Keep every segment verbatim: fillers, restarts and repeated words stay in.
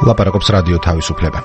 ლაპარაკობს რადიო თავისუფლება.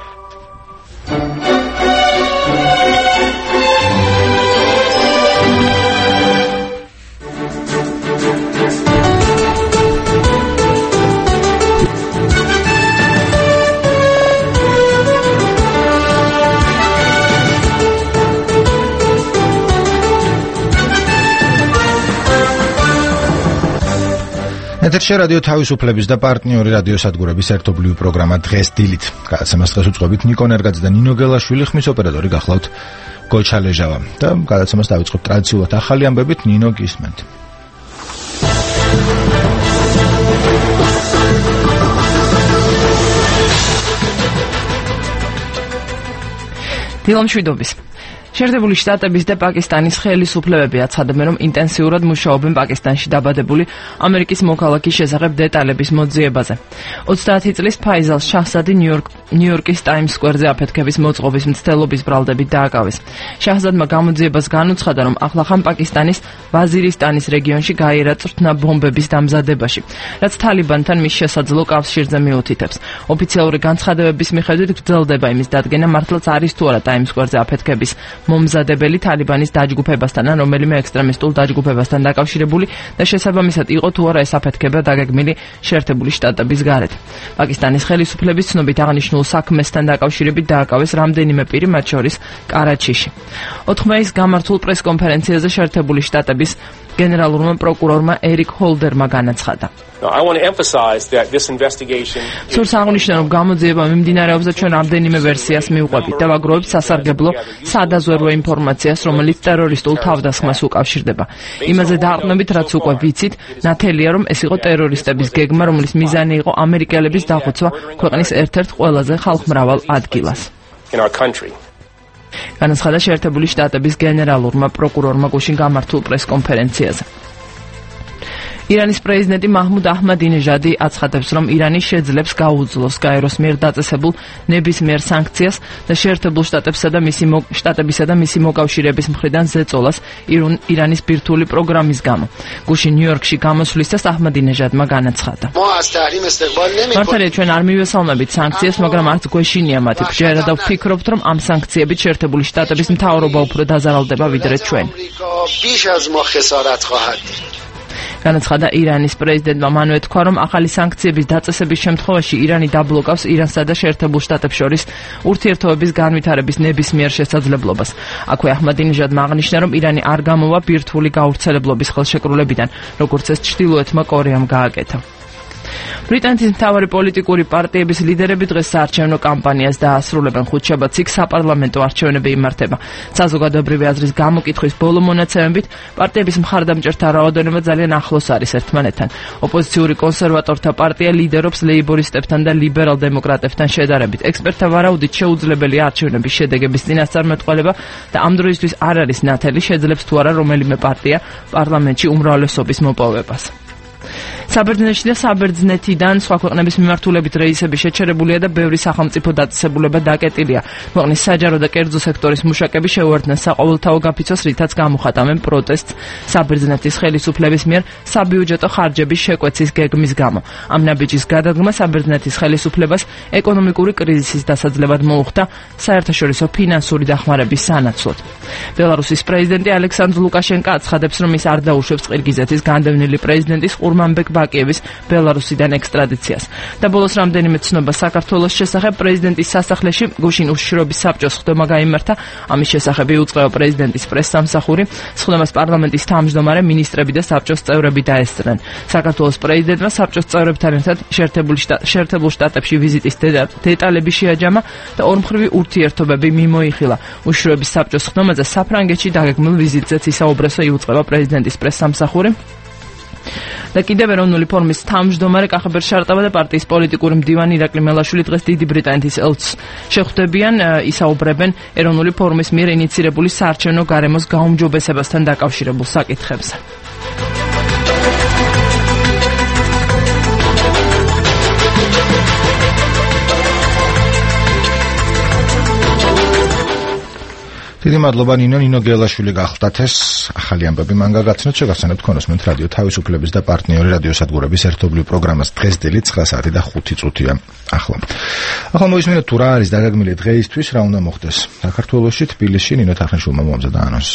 ეთერში რადიო თავისუფლების და პარტნიორი რადიოსადგურების ერთობლივი პროგრამა დღეს დილით. გადაცემას დღეს უწყობთ ნიკო ნერგაძე და ნინო გელაშვილი, ხმის ოპერატორი გახლავთ გოლჩა ლეჟავა. და გადაცემას დავიწყებთ ტრადიციულად ახალი ამბებით. ნინო, გისმენთ. დილამშვიდობის. შეერთებული შტატების და პაკისტანის ხელისუფლებები აცხადებენ, რომ ინტენსიურად მუშაობენ პაკისტანში დაბადებული ამერიკის მოქალაქის შესახებ დეტალების მოძიებაზე. ოცდაათი წლის ფაიზალ შაჰზადი ნიუ-იორკის ტაიმს სკვერზე აფეთქების მოწყობის მცდელობის ბრალდებით დააკავეს. შაჰზადმა გამოძიებას განუცხადა, რომ ახლახან პაკისტანის ვაზირისტანის რეგიონში გაიარა წვრთნა ბომბების დამზადებაში, რაც თალიბანთან მის შესაძლო კავშირზე მიუთითებს. ოფიციალური განცხადებების მიხედვით გრძელდება იმის დადგენა, მართლაც არის თუ არა ტაიმს სკვერზე აფეთქების მომზადებელი თალიბანის დაჯგუფებასთან ან რომელიმე ექსტრემისტულ დაჯგუფებასთან დაკავშირებული და შესაბამისად იყო თუ არა ეს აფეთქება დაგეგმილი შეერთებული შტატების გარეთ. პაკისტანის ხელისუფლების ცნობით აღნიშნულ საქმესთან დაკავშირებით დააკავეს რამდენიმე პირი, მათ შორის კარაჩიში. ოთხ მეის გამართულ პრესკონფერენციაზე შეერთებული შტატების გენერალურმა პროკურორმა ერიკ ჰოლდერმა განაცხადა. სურს აღნიშნა, რომ გამოძიება მიმდინარეობს და ჩვენ რამდენიმე ვერსიას მივყვებით და ვაგროვებთ სასარგებლო სადაზვერვო ინფორმაციას, რომელიც ტერორისტულ თავდასხმას უკავშირდება. იმაზე დაყრდნობით, რაც უკვე ვიცით, ნათელია, რომ ეს იყო ტერორისტების გეგმა, რომლის მიზანი იყო ამერიკელების დახოცვა ქვეყნის ერთ-ერთ ყველაზე ხალხმრავალ ადგილას. განაცხადა შეერთებული შტატების გენერალურმა პროკურორმა გუშინ გამართულ პრესკონფერენციაზე. ირანის პრეზიდენტი მაჰმუდ აჰმადინეჟადი აცხადებს, რომ ირანი შეძლებს გაუძლოს გაეროს მიერ დაწესებულ ნებისმიერ სანქციას და შეერთებულ შტატებსა და მისი შტატებისა და მისი მოკავშირეების მხრიდან ზეწოლას ირანის ბირთვული პროგრამის გამო. გუშინ ნიუ-იორკში გამოსვლისას აჰმადინეჟადმა განაცხადა. მართალია, ჩვენ არ მივესალმებით სანქციას, მაგრამ არც გვეშინია მათი ბჟერა და ვფიქრობთ, რომ ამ სანქციებით შეერთებული შტატების მთავრობა უფრო დაზარალდება ვიდრე ჩვენ. განაცხადა ირანის პრეზიდენტმა. მანვე თქვა, რომ ახალი სანქციების დაწესების შემთხვევაში ირანი დაბლოკავს ირანსა და შეერთებულ შტატებს შორის ურთიერთობების განვითარების ნებისმიერ შესაძლებლობას. აქვე აჰმადინეჟადმა აღნიშნა, რომ ირანი არ გამოვა ბირთვული გავრცელებლობის ხელშეკრულებიდან, როგორც ეს ჩრდილოეთმა კორეამ გააკეთა. ბრიტანეთის მთავარი პოლიტიკური პარტიების ლიდერები დღეს საარჩევნო კამპანიას დაასრულებენ. ხუთშაბათს იქ საპარლამენტო არჩევნები იმართება. საზოგადოებრივი აზრის გამოკითხვის ბოლო მონაცემებით პარტიების მხარდამჭერთა რაოდენობა ძალიან ახლოს არის ერთმანეთთან. ოპოზიციური კონსერვატორთა პარტია ლიდერობს ლეიბორისტებთან და ლიბერალ-დემოკრატებთან შედარებით. ექსპერტთა ვარაუდით შეუძლებელია არჩევნების შედეგების წინასწარმეტყველება და ამ დროისთვის არ არის ნათელი, შეძლებს თუ არა რომელიმე პარტია პარლამენტში უმრავლესობის მოპოვებას. საბერძნეთში და საბერძნეთიდან სხვა ქვეყნების მიმართულებით რეისები შეჩერებულია და ბევრი სახელმწიფო დაწესებულება დაკეტილია. ქვეყნის საჯარო და კერძო სექტორის მუშაკები შეუერთდნენ საყოველთაო გაფიცვას, რითაც გამოხატავენ პროტესტს საბერძნეთის ხელისუფლების მიერ საბიუჯეტო ხარჯების შეკვეცის გეგმის გამო. ამ ნაბიჯის გადადგმა საბერძნეთის ხელისუფლებას ეკონომიკური კრიზისის დასაძლევად მოუხდა საერთაშორისო ფინანსური დახმარების სანაცვლოდ. ბელარუსის პრეზიდენტი ალექსანდრ ლუკაშენკა აცხადებს, რომ ის არ დაუშვებს ყირგიზეთის განდევნილი პრეზიდენტის ყურმანბეკ ბაკიევის ბელარუსიდან ექსტრადიციას. და ბოლოს რამდენიმე ცნობა საქართველოს შესახებ. პრეზიდენტის სასახლეში გუშინ უშიშროების საბჭოს ხდომა გაიმართა. ამის შესახებ იუწყება პრეზიდენტის პრესსამსახური. სხდომას პარლამენტის თავმჯდომარე, მინისტრები და საბჭოს წევრები დაესწრნენ. საქართველოს პრეზიდენტმა საბჭოს წევრებთან ერთად შეერთებულ შტატებში ვიზიტის დეტალები შეაჯამა და ორმხრივი ურთიერთობები მიმოიხილა. უშიშროების საბჭოს ხდომაზე საფრანგეთში დაგეგმილ ვიზიტზეც ისაუბრესო იუწყება პრეზიდენტის პრესსამსახური. და კიდევ ეროვნული ფორუმის თავმჯდომარე კახაბერ შარტავა და პარტიის პოლიტიკური მდივანი ირაკლი მელაშვილი დღეს დიდი ბრიტანეთის ელჩს შეხვდებიან, ისაუბრებენ ეროვნული ფორუმის მიერ ინიცირებული საარჩევნო გარემოს გაუმჯობესებასთან დაკავშირებულ საკითხებზე. დიდი მადლობა ნინო ნინო გელაშვილი გახლდათ ეს ახალი ამბები მან გაგაცნოთ შეგახსენებთ ქონოსმენთ რადიო თავისუფლების და პარტნიორი რადიოსადგურების ერთობლივ პროგრამას დღეს დილით ცხრა საათი და ხუთი წუთია ახლა. ახლა მოისმინეთ თუ რა არის დაგეგმილი დღეისთვის რა უნდა მოხდეს საქართველოში თბილისში ნინო თახნიშვილმა მოამზადა ანონსი.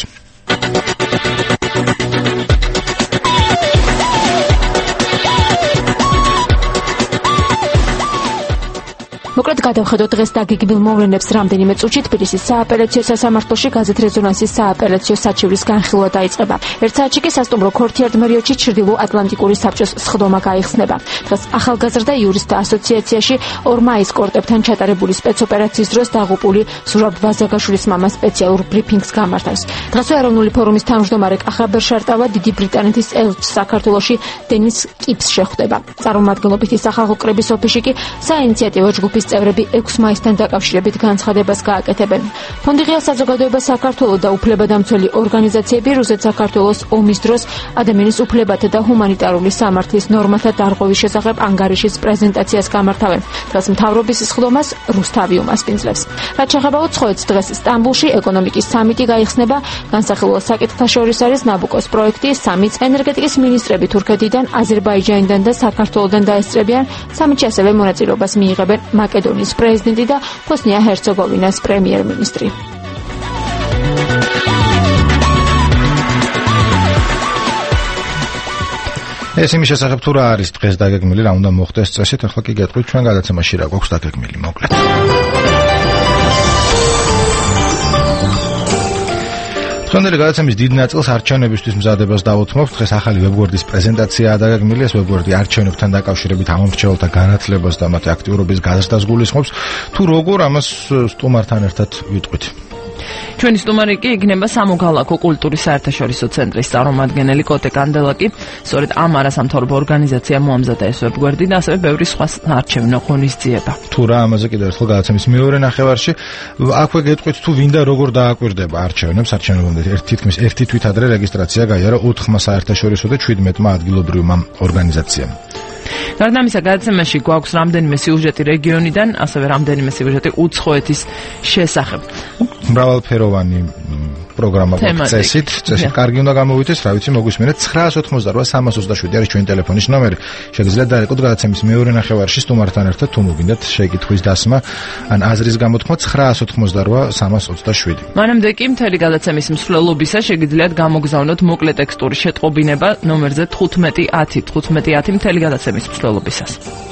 მოკლედ გადავხედოთ დღეს დაგეგმილ მოვლენებს რამდენიმე წუთში თბილისის სააპელაციო სასამართლოში გაზეთ რეზონანსის სააპელაციო საჩივრის განხილვა დაიწყება. ერთ საათში კი სასტუმრო ქორთიარდ-მერიოდში ჩრდილო ატლანტიკური საბჭოს სხდომა გაიხსნება. დღეს ახალგაზრდა იურისტთა ასოციაციაში ორ მაის კორტებთან ჩატარებული სპეცოპერაციის დროს დაღუპული ზურაბ ვაზაგაშვილის მამა სპეციალურ ბრიფინგს გამართავს. დღეს ეროვნული ფორუმის თავმჯდომარე კახა ბერშარტავა დიდი ბრიტანეთის ელჩს საქართველოში დენის კიპს შეხვდება. წარმომადგენლობითი სახალხო კრების ოფისში კი საინიციატივო ჯგუფის წევრები ექვსი მაისთან დაკავშირებით განცხადებას გააკეთებენ. ფონდი ღია საზოგადოება საქართველოს და უფლებადამცველი ორგანიზაციები რუსეთ-საქართველოს ომის დროს ადამიანის უფლებათა და ჰუმანიტარული სამართლის ნორმათა დარღვევის შესახებ ანგარიშის პრეზენტაციას გამართავენ. დღეს მთავრობის სხდომას რუსთავი უმასპინძლებს. რაც შეეხება უცხოეთს, დღეს სტამბულში ეკონომიკის სამიტი გაიხსნება. განსახილველ საკითხთა შორის არის ნაბუკოს პროექტი, სამიტს ენერგეტიკის მინისტრები თურქეთიდან, აზერბაიჯანიდან და საქართველოსდან დაესწრებიან. სამიტში ასევე მონაწილეობას მიიღებენ მაკედონიის პრეზიდენტი და ბოსნია-ჰერცეგოვინას პრემიერ-მინისტრი. ეს იმის შესახებ თუ რა არის დღეს დაგეგმილი, რა უნდა მოხდეს წესით, ახლა კი გეტყვით ჩვენ გადაცემაში რა გვაქვს დაგეგმილი, მოკლედ. დღევანდელი გადაცემის დიდ ნაწილს არჩევნებისთვის მზადებას დავუთმობთ. დღეს ახალი ვებგვერდის პრეზენტაციაა დაგეგმილი. ეს ვებგვერდი არჩევნებთან დაკავშირებით ამომრჩეველთა განათლებას და მათი აქტიურობის გაზრდას გულისხმობს. თუ როგორ ამას სტუმართან ერთად ვიტყვით. ჩვენი სტუმარი კი იქნება სამოქალაქო კულტურის საერთაშორისო ცენტრის წარმომადგენელი კოტე კანდელაკი. სწორედ ამ არასამთავრობო ორგანიზაციამ მოამზადა ეს ვებგვერდი და ასევე ბევრი სხვა არჩევნო ღონისძიება. თუ რა ამაზე კიდევ ერთხელ გადაცემის მეორე ნახევარში აქვე გეტყვით თუ ვინ და როგორ დააკვირდება არჩევნებს. არჩევნებამდე თითქმის ერთი თვით ადრე რეგისტრაცია გაიარა ოთხმა საერთაშორისო და შვიდმეტმა ადგილობრივმა ორგანიზაციამ. გარდა ამისა, გადაცემაში გვაქვს რამდენიმე სიუჟეტი რეგიონიდან, ასევე რამდენიმე სიუჟეტი უცხოეთის შესახებ. მრავალფეროვანი პროგრამა გვაქვს წესით, წესით კარგი უნდა გამოვიდეს, რა ვიცი, მოგვისმენთ ცხრაას ოცდაოთხმოცდარვა სამას ოცდაშვიდი არის ჩვენი ტელეფონის ნომერი. შეგიძლიათ დაიყოთ გადაცემის მეორე ნახევარში სტუმართან ერთად, თუ მოგინდათ შეკითხვის დასმა ან აზრის გამოთქმა ცხრაას ოცდაოთხმოცდარვა სამას ოცდაშვიდი. მანამდე კი მთელი გადაცემის მსვლელობისა შეგიძლიათ გამოგზავნოთ მოკლე ტექსტური შეტყობინება ნომერზე თხუთმეტი ათი თხუთმეტი ათი მთელი გადაცემის მსვლელობისას.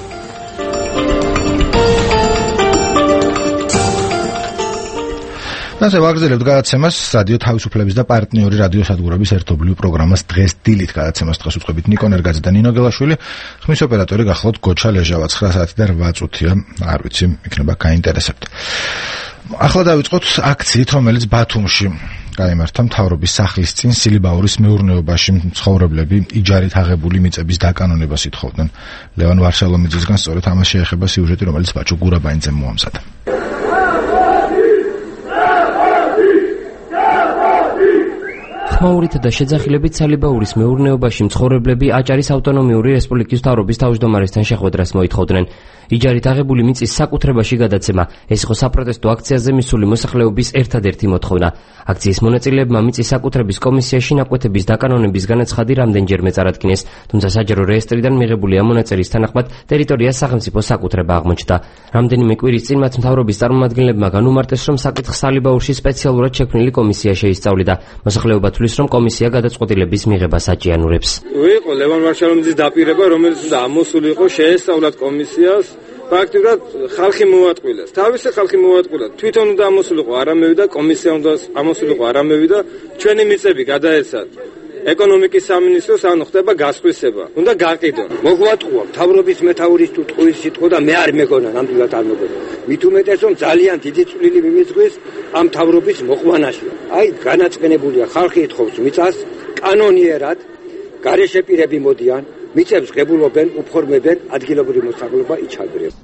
ასე ვაგრძელებთ გადაცემას რადიო თავისუფლების და პარტნიორი რადიოსადგურების ერთობლივ პროგრამას დღეს დილით გადაცემას დღეს უწყებით ნიკო ნერგაძე და ნინო გელაშვილი. ხმის ოპერატორი გახლავთ გოჩა ლეჟავა. ცხრა საათი და რვა წუთია. არ ვიცი, იქნება გაინტერესებთ. ახლა დავიწყოთ აქციით, რომელიც ბათუმში გაიმართა მთავრობის სახლის წინ სილიბაურის მეურნეობაში მცხოვრებლები იჯარით აღებული მიწების დაკანონებას ითხოვდნენ. ლევან ვარშალომიძისგან სწორედ ამას შეეხება სიუჟეტი, რომელიც ბაჩო გურაბაინძემ მოამზადა. ხმაურით და შეძახილებით სალიბაურის მეურნეობაში მცხოვრებლები აჭარის ავტონომიური რესპუბლიკის მთავრობის თავმჯდომარესთან შეხვედრას მოითხოვდნენ. იჯარით აღებული მიწის საკუთრებაში გადაცემა ეს იყო საპროტესტო აქციაზე მისული მოსახლეობის ერთადერთი მოთხოვნა. აქციის მონაწილეებმა მიწის საკუთრების კომისიაში ნაკვეთების დაკანონების განაცხადი რამდენჯერმე წარადგინეს, თუმცა საჯარო რეესტრიდან მიღებული ამ მონაწილის თანახმად ტერიტორიას სახელმწიფო საკუთრება აღმოჩნდა. რამდენიმე კვირის წინ მათ მთავრობის წარმომადგენლებმა განუმარტეს, რომ საკითხს სალიბაურში სპეციალურად შექმნილი კომისია შეისწავლიდა. მოსახლეობა თვლის, რომ კომისია გადაწყვეტილების მიღებას აჭიანურებს. იყო ლევან ვარშალომიძის დაპირება, რომელიც ამოსული იყო შეესწავლათ კომისიას. ფაქტიურად ხალხი მოატყვილეს. თავისი ხალხი მოატყვილა. თვითონ უნდა ამოსულიყო, არა მევიდა, კომისია უნდა ამოსულიყო, არა მევიდა, ჩვენი მიწები გადაეცათ ეკონომიკის სამინისტროს, ანუ ხდება გასხვისება. უნდა გაყიდონ. მოგვატყუა მთავრობის მეთაურის თუ ტყუის სიტყვა და მე არ მეგონა, ნამდვილად არ მეგონა. მით უმეტეს რომ ძალიან დიდი წვლილი მიმიძღვის ამ მთავრობის მოყვანაში. აი, განაწყენებულია ხალხი ეთხოვს მიწას კანონიერად, გარეშე პირები მოდიან, მიწებს ღებულობენ, უფორმებენ, ადგილობრივი მოსახლეობა იჩაგრებს.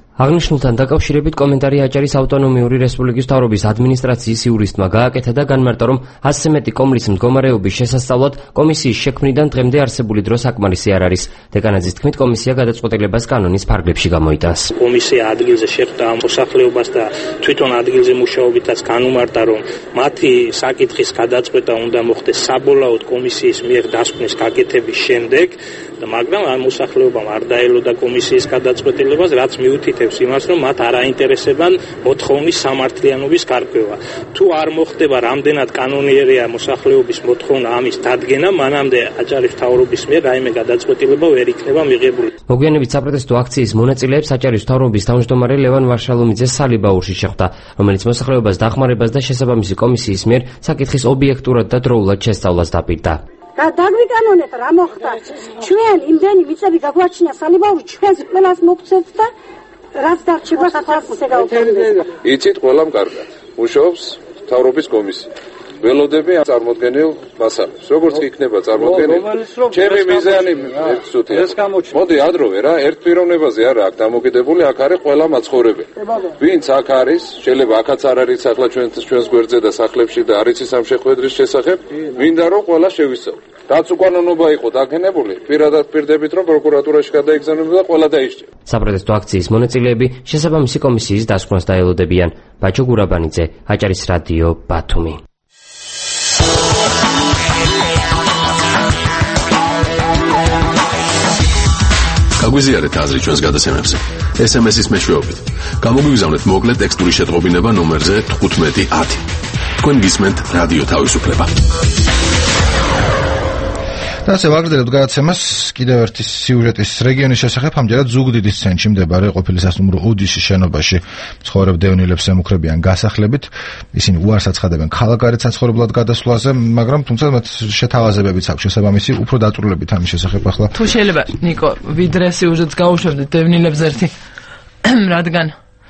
აღნიშნულთან დაკავშირებით კომენტარი აჭარის ავტონომიური რესპუბლიკის მთავრობის ადმინისტრაციის იურისტმა გააკეთა და განმარტა, რომ ასზე მეტი კომლის მდგომარეობის შესასწავლად კომისიის შექმნიდან დღემდე არსებული დრო საკმარისი არ არის. დეკანაძის თქმით, კომისია გადაწყვეტილებას კანონის ფარგლებში გამოიტანს. კომისია ადგილზე შეხვდა მოსახლეობას და თვითონ ადგილზე მუშაობითაც განუმარტა, რომ მათი საკითხის გადაწყვეტა უნდა მოხდეს საბოლოოდ კომისიის მიერ დასკვნის გაკეთების შემდეგ, მაგრამ ამ მოსახლეობამ არ დაელოდა კომისიის გადაწყვეტილებას, რაც მიუთითებს იმას, რომ მათ არ აინტერესებან მოთხოვნის სამართლიანობის გარკვევა. თუ არ მოხდება რამდენად კანონიერია მოსახლეობის მოთხოვნა ამის დადგენა, მანამდე აჭარის მთავრობის მიერ რაიმე გადაწყვეტილება ვერ იქნება მიღებული. მოგვიანებით საპროტესტო აქციის მონაწილეებს აჭარის მთავრობის თავმჯდომარე ლევან ვარშალომიძე სალიბაურში შეხვდა, რომელიც მოსახლეობას დახმარებას და შესაბამისი კომისიის მიერ საკითხის ობიექტურად და დროულად შესწავლას დაპირდა. დაგვიკანონეთ რა მოხდა. ჩვენ იმდენი მიწები გაგვაჩინა სალიბაური, ჩვენს ყველას მოგცეთ და რაც დარჩება საფასზე გავუქმებთ. იცით ყველამ კარგად. მუშაობს მთავრობის კომისია. ველოდები წარმოდგენილ მასალებს. როგორც იქნება წარმოდგენილი? ჩემი მიზანი ერთსუთია. მოდი ადროვე რა, ერთ პიროვნებაზე არა აქ დამოკიდებული, აქ არის ყველა მაცხოვრებელი. ვინც აქ არის, შეიძლება აქაც არ არის ახლა ჩვენ ჩვენს გვერდზე და სახლებში და არ იცის ამ შეხვედრის შესახებ, მინდა რომ ყველა შევისწავლოთ. რაც უკანონობა იყო დაგენებული, პირადად პირდებით რომ პროკურატურაში გადაიგზავნებოდა და ყველა დაიშჭება. საპროტესტო აქციის მონაწილეები შესაბამისი კომისიის დასკვნას დაელოდებიან. ბაჩო გურაბანიძე, აჭარის რადიო, ბათუმი. გაგვიზიარეთ აზრი ჩვენს გადაცემებზე. ეს ემ ეს-ის მეშვეობით. გამოგვიგზავნეთ მოკლე ტექსტური შეტყობინება ნომერზე თხუთმეტი ათი. თქვენ გისმენთ რადიო თავისუფლება. და ასე ვაგრძელებთ გადაცემას კიდევ ერთი სიუჟეტის რეგიონის შესახებ. ამჯერად ზუგდიდის ცენტრში მდებარე ყოფილი სასტუმრო ოდიშის შენობაში ცხოვრებ დევნილებს ემუქრებიან გასახლებით. ისინი უარს აცხადებენ ქალაქგარეთ საცხოვრებლად გადასვლაზე, მაგრამ თუმცა მათ შეთავაზებებიც აქვს შესაბამისი, უფრო დაწვრილებით ამის შესახებ ახლა. თუ შეიძლება ნიკო, ვიდრე სიუჟეტს გავუშვებდით დევნილებს ერთი, რადგან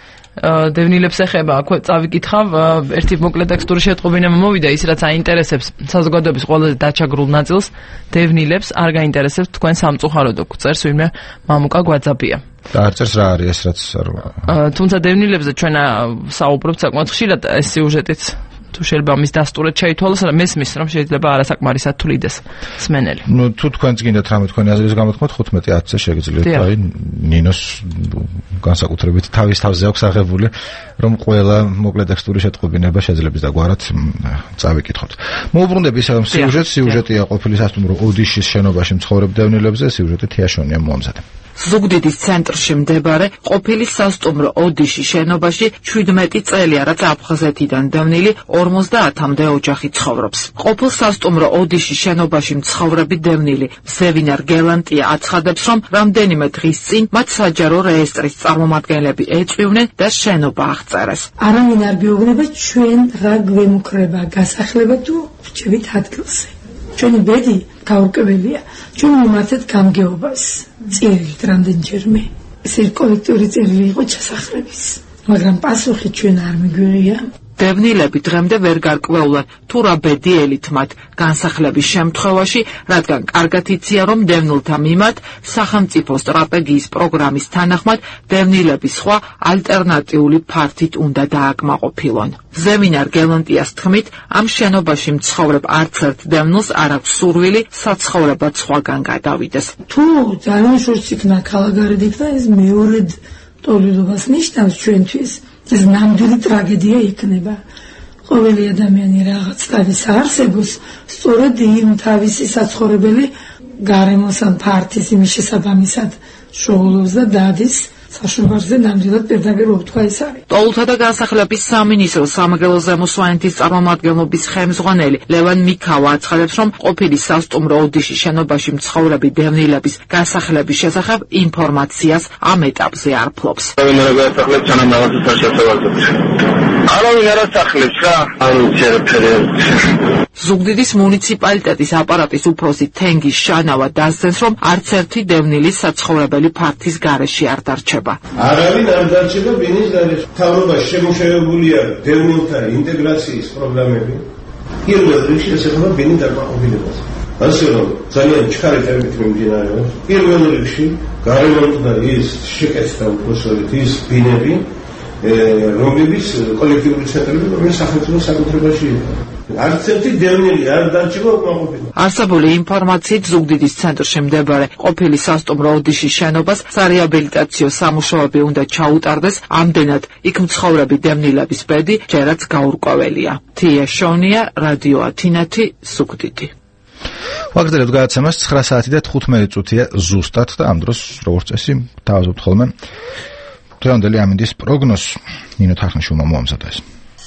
დევნილებს ეხება, აქვე წავიკითხავ, ერთი მოკლე ტექსტური შეტყობინება მოვიდა, ის რაც აინტერესებს საზოგადოების ყველაზე დაჩაგრულ ნაწილს, დევნილებს არ გაინტერესებს თქვენ სამწუხაროდ წერს ვინმე მამუკა გვაძაბია. და არ წერს რა არის ეს რაც არ. თუმცა დევნილებზე ჩვენ საუბრობთ საკმაოდ ხშირად ეს სიუჟეტიც თუ შეიძლება მის დასტურად შეითვალოს, რა მესმის რომ შეიძლება არასაკმარისად თulides სმენელი. ნუ თუ თქვენც გინდათ რამე თქვენი აზრის გამოთქმოთ თხუთმეტი ათზე შეგიძლიათ, აი ნინოს განსაკუთრებით თავის თავზე აქვს აღებული, რომ ყველა მოკლე ტექსტური შეტყობინება შეძლებს დაგვარად წავიკითხოთ. მოუბრუნდები ისევ სიუჟეტს, სიუჟეტია ყოფილი სასტუმრო ოდიშის შენობაში მცხოვრებ დევნილებზე, სიუჟეტი თიაშონია მოამზადა. ზუგდიდის ცენტრში მდებარე ყოფილი სასტუმრო ოდიშის შენობაში შვიდმეტი წელია, რაც აფხაზეთიდან დევნილი ორმოცდაათამდე ოჯახი ცხოვრობს. ყოფილ სასტუმრო ოდიშის შენობაში მცხოვრები დევნილი ზევინარ გელანტია აცხადებს, რომ რამდენიმე დღის წინ მათ საჯარო რეესტრის წარმომადგენლები ეწვივნენ და შენობა აღწერეს. არავინ არ გეუბნება ჩვენ რა გვემუქრება გასახლება თუ ვრჩებით ადგილზე. ჩვენი ბედი გაურკვეველია, ჩვენ მომართეთ გამგეობას წერილით რამდენჯერმე. ეს კოლექტიური წერილი იყო ჩასახლების, მაგრამ პასუხი ჩვენ არ მიგვიღია. დევნილები დღემდე ვერ გარკვეულან თუ რა ბედი ელით მათ განსახლების შემთხვევაში, რადგან კარგად იციან, რომ დევნილთა მიმართ სახელმწიფო სტრატეგიის პროგრამის თანახმად დევნილების სხვა ალტერნატიული ფართით უნდა დააკმაყოფილონ. ზევინარ გელანტიას თქმით, ამ შენობაში მცხოვრებ არც ერთ დევნილს არ აქვს სურვილი საცხოვრებლად სხვაგან გადავიდეს. თუ ძალიან შორს იქნა ქალაქგარეთ იქნა, ეს მეორედ ტოლიდობას ნიშნავს ჩვენთვის. ეს ნამდვილი ტრაგედია იქნება. ყოველი ადამიანი რაღაც თავის არსებობს, სწორედ იმ თავისი საცხოვრებელი გარემოს ან ფართის იმის შესაბამისად შოულობს და დადის საშუალებაზე ნამდვილად პირდაპირ უთქვა ის არის. ტოლთა და განსახლების სამინისტრო სამაგრელო ზემოსვანეთის წარმომადგენლობის ხელმძღვანელი ლევან მიქავა აცხადებს, რომ ყოფილი სასტუმრო ოდიშის შენობაში მცხოვრები დევნილების გასახლების შესახებ ინფორმაციას ამ ეტაპზე არ ფლობს. არავინ არ გასახლებს, სანამ რაღაცას არ შეთავაზებს. არავინ არ ასახლებს რა. არ ვიცი არაფერი. ზუგდიდის მუნიციპალიტეტის აპარატის უფროსი თენგის შანავა დასძენს, რომ არც ერთი დევნილის საცხოვრებელი ფართის გარეშე არ დარჩება. არავინ არ დარჩება ბინის გარეშე. მთავრობაში შემოშევებულია დევნილთა ინტეგრაციის პროგრამები. პირველ რიგში ეს ეხება ბინის დაკმაყოფილებას. ასე რომ ძალიან ჩქარი ტემპით მიმდინარეობს. პირველ რიგში გარემონტდა ის შეკეცდა უბრალოდ ის ბინები, რომლებიც კოლექტიური ცენტრები, რომელიც სახელმწიფო საკუთრებაში იყო. არც ერთი დევნილი არ დარჩება უკმაყოფილო. არსებული ინფორმაციით ზუგდიდის ცენტრში მდებარე ყოფილი სასტუმრო ოდიშის შენობას სარეაბილიტაციო სამუშაოები უნდა ჩაუტარდეს, ამდენად იქ მცხოვრები დევნილების ბედი ჯერაც გაურკვეველია. თია შონია, რადიო ათინათი, ზუგდიდი. ვაგრძელებთ გადაცემას ცხრა საათი და თხუთმეტი წუთია ზუსტად და ამ დროს როგორც წესი თავაზობთ ხოლმე დღევანდელი ამინდის პროგნოზს ნინო თახნიშვილმა მოამზადა ეს.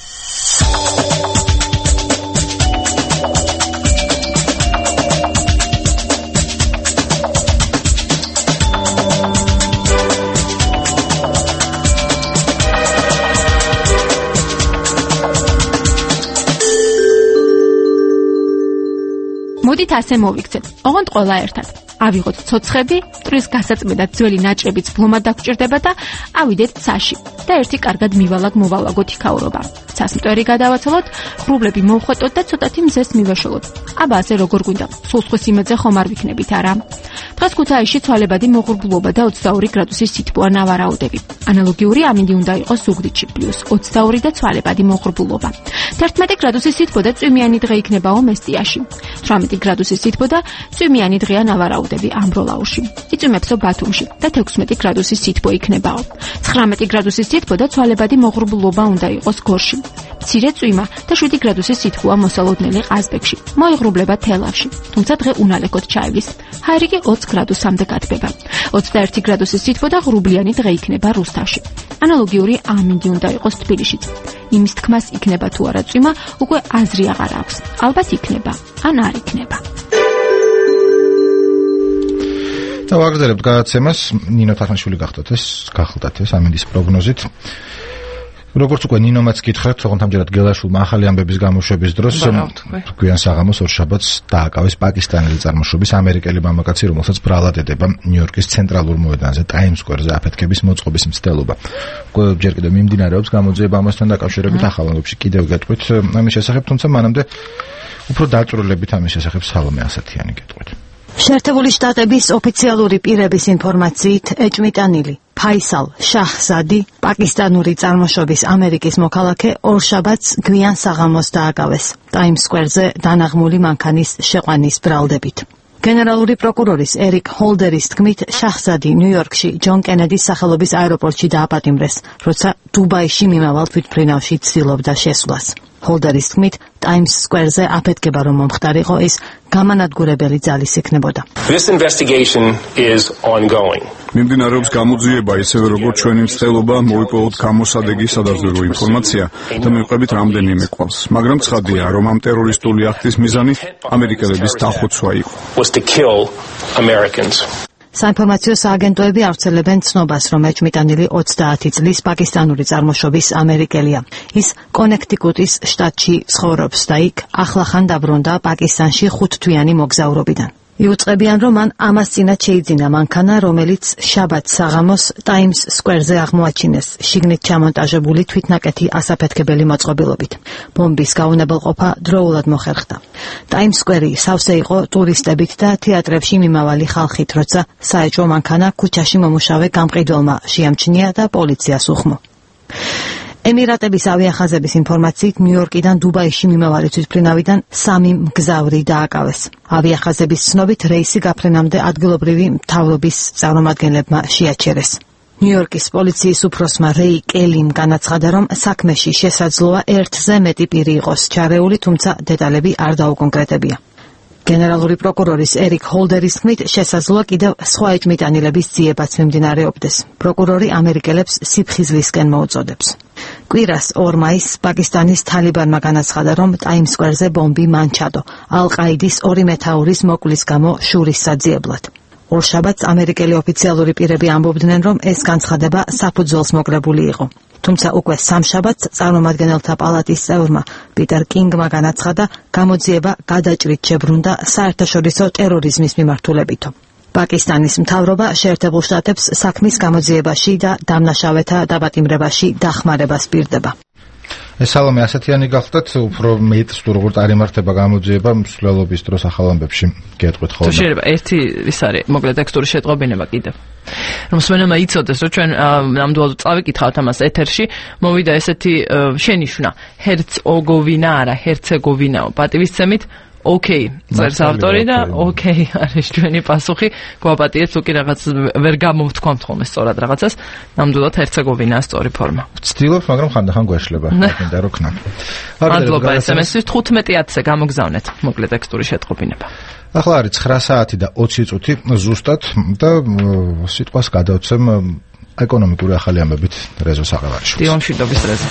მოდით ასე მოვიქცეთ. ოღონდ ყველა ერთად. ავიღოთ ცოცხები, ტრის გასაწმედად ძველი ნაჭრებიც ბლომად დაგჭირდება და ავიდეთ ცაში და ერთი კარგად მივალაგ მოვალაგოთ იქაურობა. ცას მტვერი გადავაცალოთ, ხრუბლები მოვხვეტოთ და ცოტათი მზეს მივაშოლოთ. აბა ასე როგორ გვინდა? სულ სხვის იმედზე ხომ არ ვიქნებით, არა? დღეს ქუთაისში ცვალებადი მოღრუბლობა და ოცდაორი გრადუსის სითბოა ნავარაუდები. ანალოგიური ამინდი უნდა იყოს ზუგდიდში პლუს ოცდაორი და ცვალებადი მოღრუბლობა. თერთმეტი გრადუსის სითბო და წვიმიანი დღე იქნებაო მესტიაში. თვრამეტი გრადუსის სითბო და წვიმიანი დღეა ნავარაუდები ამბროლაურში. იწვიმებსო ბათუმში და თექვსმეტი გრადუსის სითბო იქნებაო. ცხრამეტი გრადუსის სითბო და ცვალებადი მოღრუბლობა უნდა იყოს გორში. მცირე წვიმა და შვიდი გრადუსის სითბოა მოსალოდნელი ყაზბეგში. მოიღრუბლება თელავში. თუმცა დღე უნალექოდ ჩაივლის. ჰაერი კი ოც გრადუსამდე გათბება. ოცდაერთი გრადუსის სითბო და ღრუბლიანი დღე იქნება რუსთავში. ანალოგიური ამინდი უნდა იყოს თბილისშიც. იმის თქმას იქნება თუ არა წვიმა, უკვე აზრი აღარ აქვს. ალბათ იქნება, ან არ იქნება. და ვაგრძელებთ გადაცემას ნინო თახნიშვილი გახდათ ეს, გახლდათ ეს ამინდის პროგნოზით. როგორც უკვე ნინომაც გითხრათ, თქო ამჯერად გელაშვილმა ახალი ამბების გამოშვების დროს გვიან საღამოს ორ შაბათს დააკავეს პაკისტანელი წარმოშობის ამერიკელი მამაკაცი, რომელსაც ბრალად ედება ნიუ-იორკის ცენტრალურ მოედანზე ტაიმს სკვერზე აფეთქების მოწყობის მცდელობა. უკვე ჯერ კიდევ მიმდინარეობს გამოძიება ამასთან დაკავშირებით, ახალგაზრდებში კიდევ გეტყვით ამის შესახებ, თუმცა მანამდე უფრო დაწვრილებით ამის შესახებ სალომე ასათიანი გეტყვით. შეერთებული შტატების ოფიციალური პირების ინფორმაციით ეჭმიტანილი ფაისალ შაჰზადი, პაკისტანური წარმოშობის ამერიკის მოქალაქე, ორშაბათს გვიან საღამოს დააკავეს ტაიმს სკვერზე დანაღმული მანქანის შეყვანის ბრალდებით. გენერალური პროკურორის ერიკ ჰოლდერის თქმით, შაჰზადი ნიუ-იორკში ჯონ კენედის სახელობის აეროპორტში დააპატიმრეს, როცა დუბაიში მიმავალ თვითმფრინავში ცდილობდა შესვლას. ჰოლდერის თქმით, ტაიმს სკვერზე აფეთქება რომ მომხდარიყო, ის გამანადგურებელი ძალის იქნებოდა. This investigation is ongoing. მიმდინარეობს გამოძიება, ისევე როგორც ჩვენი მცდელობა მოვიპოვოთ გამოსადეგი სადაზვერვო ინფორმაცია და მივყვებით რამდენიმე კვალს. მაგრამ ცხადია, რომ ამ ტერორისტული აქტის მიზანი ამერიკელების დახოცვა იყო. Was to kill Americans. საინფორმაციო სააგენტოები ავრცელებენ ცნობას, რომ ეჭმიტანილი ოცდაათი წლის პაკისტანური წარმოშობის ამერიკელია. ის კონექტიკუტის შტატში ცხოვრობს და იქ ახლახან დაბრუნდა პაკისტანში ხუთთვიანი მოგზაურობიდან. იუწყებიან, რომ მან ამას წინათ შეიძინა მანქანა, რომელიც შაბათს საღამოს ტაიმს სკვერზე აღმოაჩინეს, შიგნით ჩამონტაჟებული თვითნაკეთი ასაფეთქებელი მოწყობილობით. ბომბის გაუნებელყოფა დროულად მოხერხდა. ტაიმს სკვერი სავსე იყო ტურისტებით და თეატრებში მიმავალი ხალხით, როცა საეჭვო მანქანა ქუჩაში მომუშავე გამყიდველმა შეამჩნია და პოლიციას უხმო. ემირატების ავიახაზების ინფორმაციით ნიუ-იორკიდან დუბაიში მიმავალი თვითმფრინავიდან სამი მგზავრი დააკავეს. ავიახაზების ცნობით რეისი გაფრენამდე ადგილობრივი მთავრობის წარმომადგენლებმა შეაჩერეს. ნიუ-იორკის პოლიციის უფროსმა რეი კელიმ განაცხადა, რომ საქმეში შესაძლოა ერთზე მეტი პირი იყოს ჩარეული, თუმცა დეტალები არ დაუკონკრეტებია. გენერალური პროკურორის ერიკ ჰოლდერის თქმით, შესაძლოა კიდევ სხვა ეჭმიტანილების ძიებაც მიმდინარეობდეს. პროკურორი ამერიკელებს სიფხიზლისკენ მოუწოდებს. კვირას ორ მაისს პაკისტანის თალიბანმა განაცხადა, რომ ტაიმს სკვერზე ბომბი მან ჩადო ალ-ყაიდის ორი მეთაურის მოკვლის გამო შურის საძიებლად. ორშაბათს ამერიკელი ოფიციალური პირები ამბობდნენ, რომ ეს განცხადება საფუძველს მოკრებული იყო. თუმცა უკვე სამშაბათს წარმომადგენელთა პალატის წევრმა პიტერ კინგმა განაცხადა, გამოძიება გადაჭრით შებრუნდა საერთაშორისო ტერორიზმის მიმართულებითო. პაკისტანის მთავრობა შეერთებულ შტატებს საქმის გამოძიებაში და დამნაშავეთა დაპატიმრებაში დახმარებას პირდება. ეს სალომე ასეთიანი გახდათ, უფრო მეტს თუ როგორ წარიმართება გამოძიება მსვლელობის დროს ახალ ამბებში გეტყვით ხოლმე. თუ შეიძლება ერთი ის არის მოკლედ ტექსტური შეტყობინება კიდევ. რომ მსმენელმა იცოდეს, რომ ჩვენ ნამდვილად წავიკითხავთ ამას ეთერში, მოვიდა ესეთი შენიშვნა, ჰერცოგოვინა არა, ჰერცეგოვინაო. პატივისცემით ოკეი, წერს ავტორი და ოკეი არის ჩვენი პასუხი. გვაპატიეთ, თუ კი რაღაც ვერ გამოვთქვამთ ხოლმე სწორად რაღაცას, ნამდვილად ჰერცეგოვინაა სწორი ფორმა. ვცდილობ, მაგრამ ხანდახან გვეშლება, მინდა რო ქნა. მადლობა ეს em es-ისთვის თხუთმეტი ათზე გამოგზავნეთ, მოკლედ ტექსტური შეტყობინება. ახლა არის ცხრა საათი და ოცი წუთი ზუსტად და სიტყვას გადავცემ ეკონომიკური ახალი ამბებით რეზო საყევარიშვილს. დილომშვიდობის რეზო.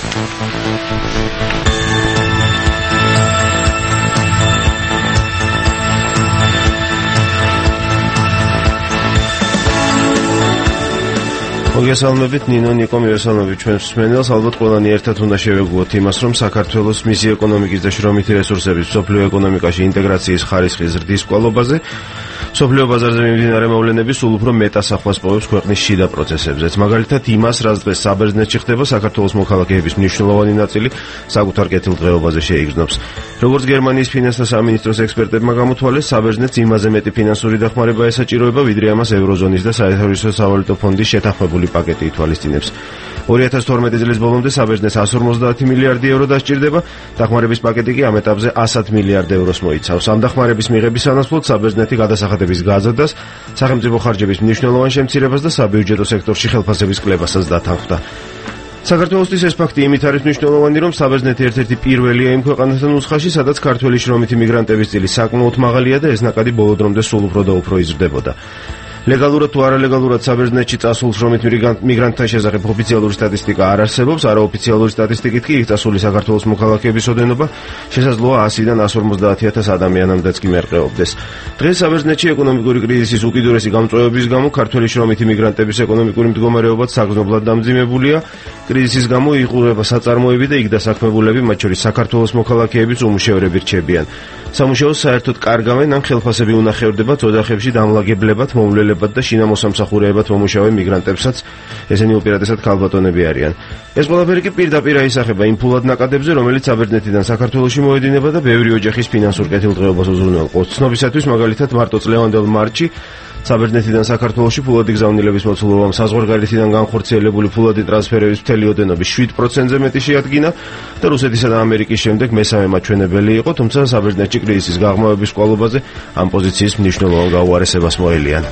მოგესალმებით ნინო ნიკო მივესალმებით ჩვენს მსმენელს. ალბათ ყველანი ერთად უნდა შევეგუოთ იმას, რომ საქართველოს მიზი ეკონომიკის და შრომითი რესურსების მსოფლიო ეკონომიკაში ინტეგრაციის ხარისხის ზრდის კვალობაზე მსოფლიო ბაზარზე მიმდინარე მოვლენები სულ უფრო მეტას ახლავს პოვებს ქვეყნის შიდა პროცესებზეც. მაგალითად იმას, რაც დღეს საბერძნეთში ხდება, საქართველოს მოქალაქეების მნიშვნელოვანი ნაწილი საკუთარ კეთილდღეობაზე შეიგრძნობს. როგორც გერმანიის ფინანსთა სამინისტროს ექსპერტებმა გამოთვალეს, საბერძნეთს იმაზე მეტი ფინანსური დახმარება ესაჭიროება, ვიდრე ამას ევროზონის და საერთაშორისო სავალუტო ფონდის შეთანხმებული პაკეტი ითვალისწინებს. ორი ათას თორმეტი წლის ბოლომდე საბერძნეთს εκατს ორმოცდაათი მილიარდი ევრო დასჭირდება, დახმარების პაკეტი კი ამ ეტაპზე ასი მილიარდ ევროს მოიცავს. ამ დახმარების მიღების სანაცვლოდ საბერძნეთი გადასახადების გაზრდას, სახელმწიფო ხარჯების მნიშვნელოვან შემცირებას და საბიუჯეტო სექტორში ხელფასების კლებასაც დათანხმდა. საქართველოსთვის ეს ფაქტი იმით არის მნიშვნელოვანი, რომ საბერძნეთი ერთ-ერთი პირველია იმ ქვეყანასთან ნუსხაში, სადაც ქართველი შრომითი მიგრანტების წილი საკმაოდ მაღალია და ეს ნაკადი ბოლო დრომდე სულ უფრო და უფრო იზრდებოდა. ლეგალურად თუ არალეგალურად საბერძნეთში წასულ შრომით მიგრანტთა შესახებ ოფიციალური სტატისტიკა არ არსებობს, არაოფიციალური სტატისტიკით კი იქ წასული საქართველოს მოქალაქეების ოდენობა შესაძლოა ასიდან εκατს ორმოცდაათი ათას ადამიანამდეც კი მერყეობდეს. დღეს საბერძნეთში ეკონომიკური კრიზისის უკიდურესი გამწვევების გამო ქართველი შრომითი მიგრანტების ეკონომიკური მდგომარეობაც საგრძნობლად დამძიმებულია. კრიზისის გამო იყურება საწარმოები და იქ დასაქმებულები, მათ შორის საქართველოს მოქალაქეებიც უმუშევრები რჩებიან. სამუშაოს საერთოდ კარგავენ, ან ხელფასები უნახევრდებათ ოჯახებში დამლაგებლებად, მოვლელებად და შინამოსამსახურეებად მომუშავე მიგრანტებსაც, ესენი უპირატესად ქალბატონები არიან. ეს ყველაფერი კი პირდაპირ აისახება იმ ფულად ნაკადებზე, რომელიც საბერძნეთიდან საქართველოში მოედინება და ბევრი ოჯახის ფინანსურ კეთილდღეობას უზრუნველყოფს. ცნობისათვის, მაგალითად, მარტო წლევანდელ მარტში საბერძნეთიდან საქართველოში ფულადი გზავნილების მოცულობამ საზღვარგარეთიდან განხორციელებული ფულადი ტრანსფერების მთელი ოდენობის შვიდ პროცენტზე მეტი შეადგინა და რუსეთისა და ამერიკის შემდეგ მესამე მაჩვენებელი იყო, თუმცა საბერძნეთში კრიზისის გაღრმავების კვალობაზე ამ პოზიციის მნიშვნელოვან გაუარესებას მოელიან.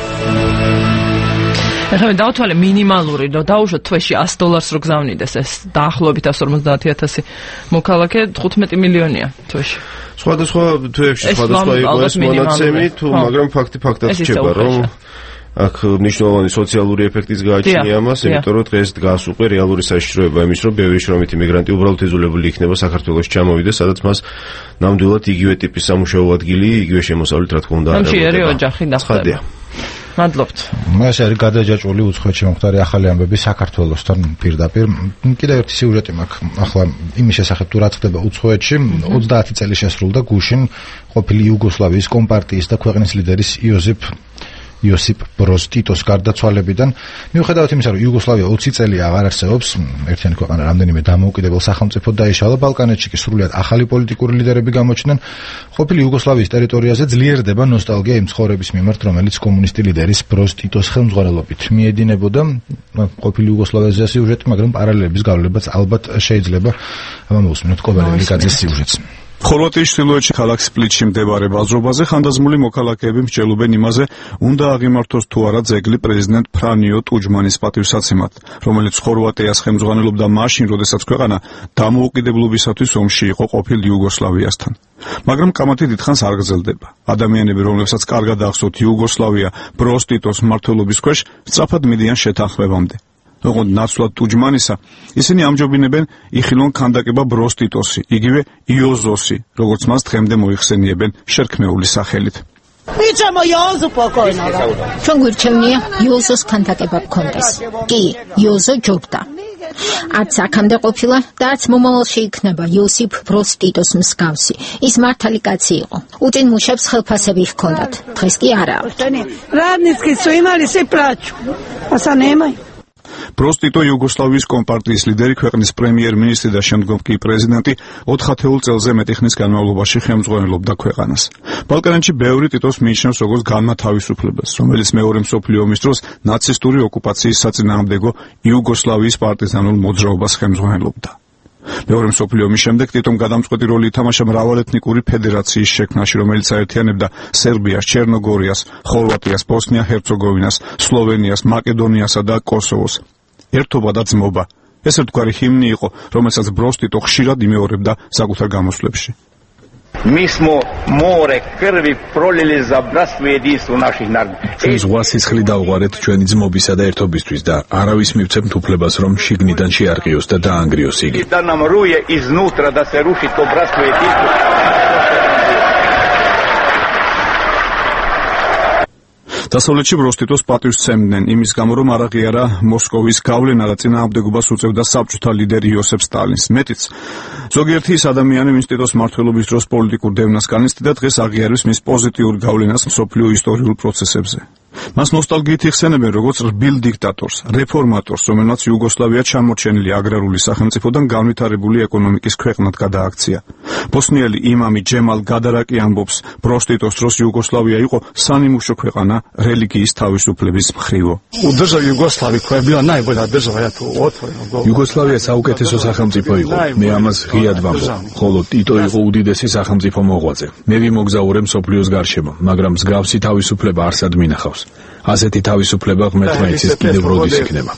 ახლა დავთვალე მინიმალური, რომ დაუშვათ თვეში ასი დოლარს რო გზავნიდეს, ეს დაახლოებით εκατს ორმოცდაათი ათასი მოქალაქე თხუთმეტი მილიონია თვეში. სხვადასხვა თვეებში სხვადასხვა იყო ეს მონაცემი, თუ მაგრამ ფაქტი ფაქტად რჩება, რომ აქ მნიშვნელოვანი სოციალური ეფექტიც გააჩნია ამას, იმიტომ რომ დღეს დგას უკვე რეალური საშიშროება იმის, რომ ბევრი შრომითი მიგრანტი უბრალოდ იზოლებული იქნება საქართველოში ჩამოვიდეს, სადაც მას ნამდვილად იგივე ტიპის სამუშაო ადგილი, იგივე შემოსავლით რა თქმა უნდა არ ამჟიერი ოჯახი დახტება. მადლობთ. მას არის გადაჯაჭვული უცხოეთში მომხდარი ახალი ამბები საქართველოსთან პირდაპირ. კიდევ ერთი სიუჟეტი მაქვს ახლა იმის შესახებ, თუ რა ხდება უცხოეთში. ოცდაათი წელი შესრულდა გუშინ ყოფილი იუგოსლავიის კომპარტიის და ქვეყნის ლიდერის იოზეფ იოსიპ ბროზ ტიტოს გარდაცვალებიდან. მიუხედავად იმისა, რომ იუგოსლავია ოცი წელი აღარ არსებობს, ერთიანი ქვეყანა რამდენიმე დამოუკიდებელ სახელმწიფოდ დაიშალა, ბალკანეთში კი სრულიად ახალი პოლიტიკური ლიდერები გამოჩნდნენ. ყოფილი იუგოსლავიის ტერიტორიაზე ძლიერდება ნოსტალგია იმ ცხოვრების მიმართ, რომელიც კომუნისტი ლიდერის ბროზ ტიტოს ხელმძღვანელობით მიედინებოდა. ყოფილი იუგოსლავიაზე სიუჟეტი, მაგრამ პარალელების გავლებაც ალბათ შეიძლება. ამოვუსმინოთ კობალე ლიკაძის სიუჟეტს. ხორვატიის ჩრდილოეთში ქალაქ სპლიტში მდებარე ბაზრობაზე ხანდაზმული მოქალაქეები მსჯელობენ იმაზე, უნდა აღიმართოს თუ არა ძეგლი პრეზიდენტ ფრანიო ტუჯმანის პატივსაცემად, რომელიც ხორვატიას ხელმძღვანელობდა მაშინ, როდესაც ქვეყანა დამოუკიდებლობისათვის ომში იყო ყოფილ იუგოსლავიასთან. მაგრამ კამათი დიდხანს არ გრძელდება. ადამიანები, რომლებსაც კარგად ახსოვთ იუგოსლავია ბროზ ტიტოს მმართველობის ქვეშ, სწრაფად მიდიან შეთანხმებამდე. ოღონდ ნაცვლად ტუჯმანისა, ისინი ამჯობინებენ იხილონ ქანდაკება ბროზ ტიტოსი, იგივე იოზოსი, როგორც მას დღემდე მოიხსენიებენ შერქმეული სახელით. Pričamo Jozu pokojnoga. ჩვენ გვირჩევნია იოზოს ქანდაკება გქონდეს. კი, იოზო ჯობდა. არც აქამდე ყოფილა და არც მომავალში იქნება იოსიპ ბროზ ტიტოს მსგავსი. ის მართალი კაცი იყო. უტინ მუშებს ხელფასები ჰქონდათ. დღეს კი არა. Radnički su imali svi plaću. A sad nemaju. პროსტიტო იუგოსლავიის კომპარტიის ლიდერი, ქვეყნის პრემიერ-მინისტრი და შემდგომ კი პრეზიდენტი ოთხ ათეულ წელზე მეტი ხნის განმავლობაში ხელმძღვანელობდა ქვეყანას. ბალკანეთში ბევრი ტიტოს მიიჩნევს როგორც განმათავისუფლებას, რომელიც მეორე მსოფლიო ომის დროს ნაცისტური ოკუპაციის საწინააღმდეგო იუგოსლავიის პარტიზანულ მოძრაობას ხელმძღვანელობდა. მეორე მსოფლიო ომის შემდეგ ტიტომ გადამწყვეტი როლი ითამაშა მრავალეთნიკური ფედერაციის შექმნაში, რომელიც აერთიანებდა სერბიას, ჩერნოგორიას, ხორვატიას, ბოსნია-ჰერცეგოვინას, სლოვენიას, მაკედონიასა და კოსოვოს. ერთობა და ძმობა. ეს ერთგვარი ჰიმნი იყო, რომელსაც ბროს-ტიტო ხშირად იმეორებდა საკუთარ გამოსვლებში. Мы smo more krvi prolili za bratstvo i jedinstvo naših naroda. Ჩვენ ზღვას სისხლი დავღვარეთ ჩვენი ძმობისა და ერთობისთვის და არავის მივცემთ უფლებას, რომ შიგნიდან შეარყიოს და დაანგრიოს იგი. Da nam ruje iznutra da se ruši to bratstvo i jedinstvo. დასავლეთში ბროს-ტიტოს პატივს სცემდნენ იმის გამო, რომ არ აღიარა მოსკოვის გავლენა და წინააღმდეგობას უწევდა საბჭოთა ლიდერ იოსებ სტალინს. მეტიც, ზოგიერთი ის ადამიანი, ვინც ტიტოს მმართველობის დროს პოლიტიკურ დევნას განიცდიდა, დღეს აღიარებს მის პოზიტიურ გავლენას მსოფლიო ისტორიულ პროცესებზე. მას ნოსტალგიით იხსენებენ როგორც რბილ დიქტატორს, რეფორმატორს, რომელმაც იუგოსლავია ჩამორჩენილი აგრარული სახელმწიფოდან განვითარებული ეკონომიკის ქვეყნად გადააქცია. ბოსნიელი იმამი ჯემალ გადარაკი ამბობს, ბროს-ტიტოს დროს იუგოსლავია იყო სანიმუშო ქვეყანა რელიგიის თავისუფლების მხრივო. იუგოსლავია საუკეთესო სახელმწიფო იყო. მე ამას ღიად ვამბობ. ხოლო ტიტო იყო უდიდესი სახელმწიფო მოღვაწე. მე ვიმოგზაურე მსოფლიოს გარშემო, მაგრამ მსგავსი თავისუფლება არსად მინახავს. ასეთი თავისუფლება ღმერთმა იცის კიდევ როდის იქნება.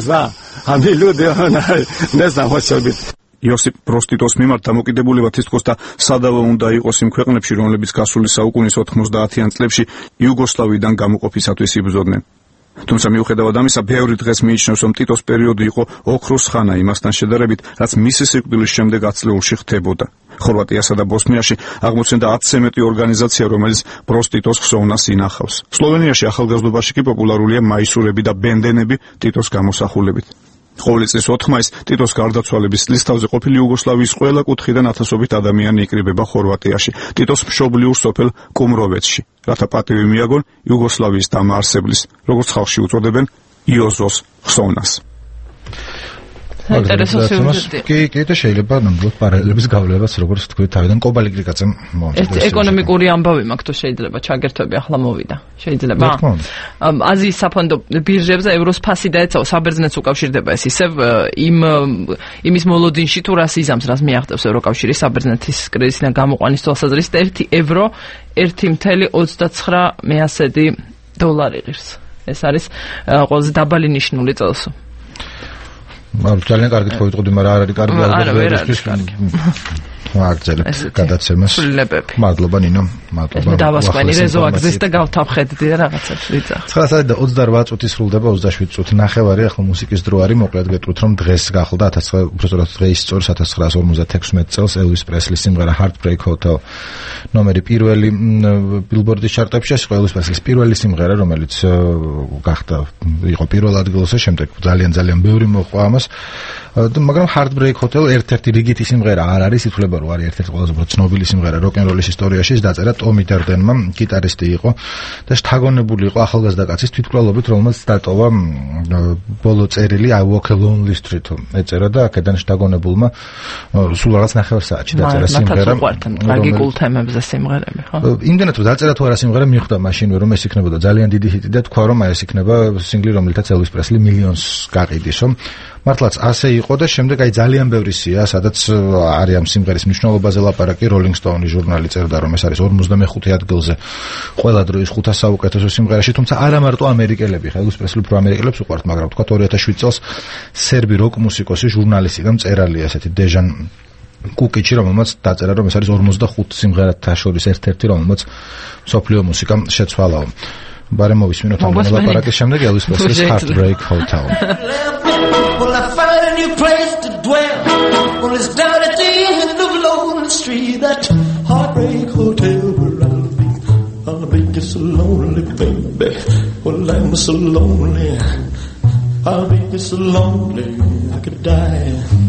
იოსიპ ბროს-ტიტოს მიმართ დამოკიდებულება თითქოს და სადავო უნდა იყოს იმ ქვეყნებში, რომლებიც გასული საუკუნის ოთხმოცდაათიან წლებში იუგოსლავიიდან გამოყოფისათვის იბრძოდნენ. თუმცა მიუხედავად ამისა, ბევრი დღეს მიიჩნევს, რომ ტიტოს პერიოდი იყო ოქროს ხანა იმასთან შედარებით, რაც მისი სიკვდილის შემდეგ ათწლეულში ხდებოდა. ხორვატიასა და ბოსნიაში აღმოცენდა ათზე მეტი ორგანიზაცია, რომელიც ბროს-ტიტოს ხსოვნას ინახავს. სლოვენიაში ახალგაზრდობაში კი პოპულარულია მაისურები და ბენდენები ტიტოს გამოსახულებით. ყოველი წლის ოთხ მაისს ტიტოს გარდაცვალების წლის თავზე ყოფილი იუგოსლავიის ყველა კუთხიდან ათასობით ადამიანი იკრიბება ხორვატიაში, ტიტოს მშობლიურ სოფელ კუმროვეცში, რათა პატივი მიაგონ იუგოსლავიის დამაარსებლის, როგორც ხალხში უწოდებენ, იოზოს ხსოვნას. საინტერესო სიუჟეტია. კი, კი, და შეიძლება ნამდვილად პარალელების გავლებაც, როგორც თქვით, თავიდან კობალი კრიკაცემ მომწონს. ეკონომიკური ამბავი მაქვს, თუ შეიძლება ჩაგერთვები ახლა მოვიდა. შეიძლება? აზიის საფონდო ბირჟებზე ევროს ფასი დაეცაო, საბერძნეთს უკავშირდება ეს ისევ იმ იმის მოლოდინში თუ რას იზამს, რას მიაღწევს ევროკავშირი საბერძნეთის კრიზისიდან გამოყვანის თვალსაზრისით ერთი ევრო ერთი ათეული ოცდაცხრა მეასედი დოლარი ღირს. ეს არის ყველაზე დაბალი ნიშნული წელს. მაგრამ ძალიან კარგი თხოვიტყუდი, მაგრამ არ არის კარგი ალბათ. ვაგრძელებ გადაცემას. მადლობა ნინო, მადლობა. მე დავასვენი რეზო აგზის და გავთავხედდი და რაღაცებს ვიძახ. ცხრა საათი და ოცდარბა წუთი სრულდება ოცდაშვიდი წუთი ნახევარი, ახლა მუსიკის დრო არის, მოკლედ გეტყვით რომ დღეს გახლდა უბრალოდ დღეის წორს ათას ცხრაას ორმოცდათექვსმეტ წელს ელვის პრესლის სიმღერა Heartbreak Hotel ნომერი პირველი ბილბორდის ჩარტებში, ეს იყო ელვის პრესლის პირველი სიმღერა, რომელიც გახდა იყო პირველ ადგილზე, შემდეგ ძალიან ძალიან ბევრი მოყვა ამას. მაგრამ Heartbreak Hotel ერთ-ერთი რიგითი სიმღერა არ არის, ითვლება რომ არის ერთ-ერთი ყველაზე უფრო ცნობილი სიმღერა როკ-ენ-როლის ისტორიაში. დაწერა ტომი ტერდენმა, გიტარისტი იყო და შთაგონებული იყო ახალგაზრდა კაცის თვითმკვლელობით, რომელმაც დატოვა ბოლო წერილი I Walk a Lonely Street ეწერა და აქედან შთაგონებულმა სულ რაღაც ნახევარ საათში დაწერა სიმღერა. ტრაგიკულ თემებზე სიმღერები, ხო? იმდენად რომ დაწერა თუ არა სიმღერა, მიხვდა მაშინვე რომ ეს იქნებოდა ძალიან დიდი ჰიტი და თქვა რომ ეს იქნება სინგლი, რომელთაც ელვის პრესლი მილიონს გაყიდის, რომ მართლაც ასე იყო და შემდეგ აი ძალიან ბევრი სია, სადაც არის ამ სიმღერის მნიშვნელობაზე ლაპარაკი. Rolling Stone-ის ჟურნალი წერდა რომ ეს არის ორმოცდამეხუთე ადგილზე ყველა დროის ხუთას საუკეთესო სიმღერაში, თუმცა არა მარტო ამერიკელები, ხა ელვის პრესლი უფრო ამერიკელებს უყვართ, მაგრამ თქვა ორი ათას შვიდ წელს სერბი როკ მუსიკოსი, ჟურნალისტი და მწერალია ესეთი დეჟან კუკიჩი, რომელმაც დაწერა რომ ეს არის ორმოცდახუთ სიმღერათა შორის ერთ-ერთი, რომელმაც მსოფლიო მუსიკამ შეცვალაო. Bare მოვისმინოთ ამ ლაპარაკის შემდეგ ელვის პრესლის Heartbreak Hotel. Well, I find a new place to dwell. Well, it's down at the end of Lonely Street, that Heartbreak Hotel where I'll be. I'll be just so lonely, baby. Well, I'm so lonely. I'll be just so lonely, I could die.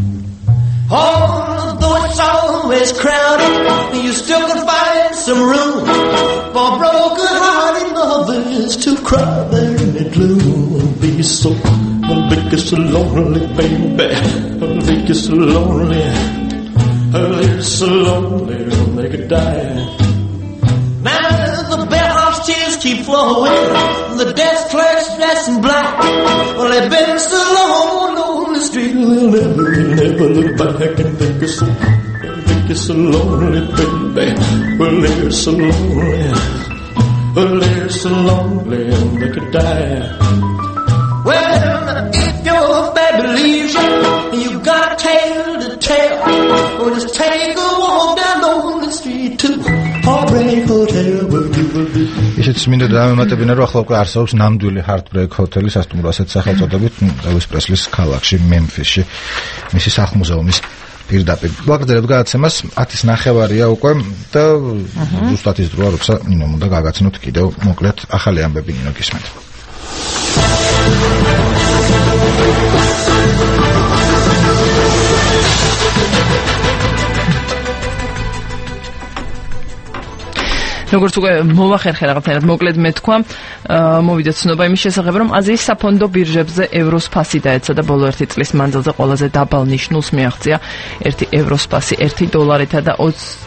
Although it's always crowded, you still can find some room for broken-hearted lovers to cry there in the gloom. Be so, well, be think you're so lonely, baby. I think you're so lonely. I think you're so lonely, I'll make it die. Now the bellhop's tears keep flowing, the desk clerk's dressed in black. Well, they've been so long on the street, they'll never, never look back and think you're so, think you're so lonely, baby. Well, they're so lonely. Well, they're so lonely and they could die. Well, if your baby leaves you and you got a tale to tell, well, just take a walk down on the street to Heartbreak Hotel where you will be. ისიც მინდა დამემატებინა, რომ ახლა უკვე არსებობს ნამდვილი Heartbreak ჰოთელი სასტუმრო ასეთ სახელწოდებით ელვის პრესლის ქალაქში, მემფისში, მისი სახლ-მუზეუმის პირდაპირ. ვაგრძელებთ გადაცემას, ათის ნახევარია უკვე და ზუსტად ის დროა, როცა ნინომ უნდა გაგაცნოთ კიდევ მოკლედ ახალი ამბები ნინო გისმენთ. როგორც უკვე მოვახერხე რაღაცნაირად მოკლედ მე თქვა, მოვიდა ცნობა იმის შესახებ, რომ აზიის საფონდო ბირჟებზე ევროს ფასი დაეცა და ბოლო ერთი წლის მანძილზე ყველაზე დაბალ ნიშნულს მიაღწია ერთი ევროს ფასი ერთი დოლარითა და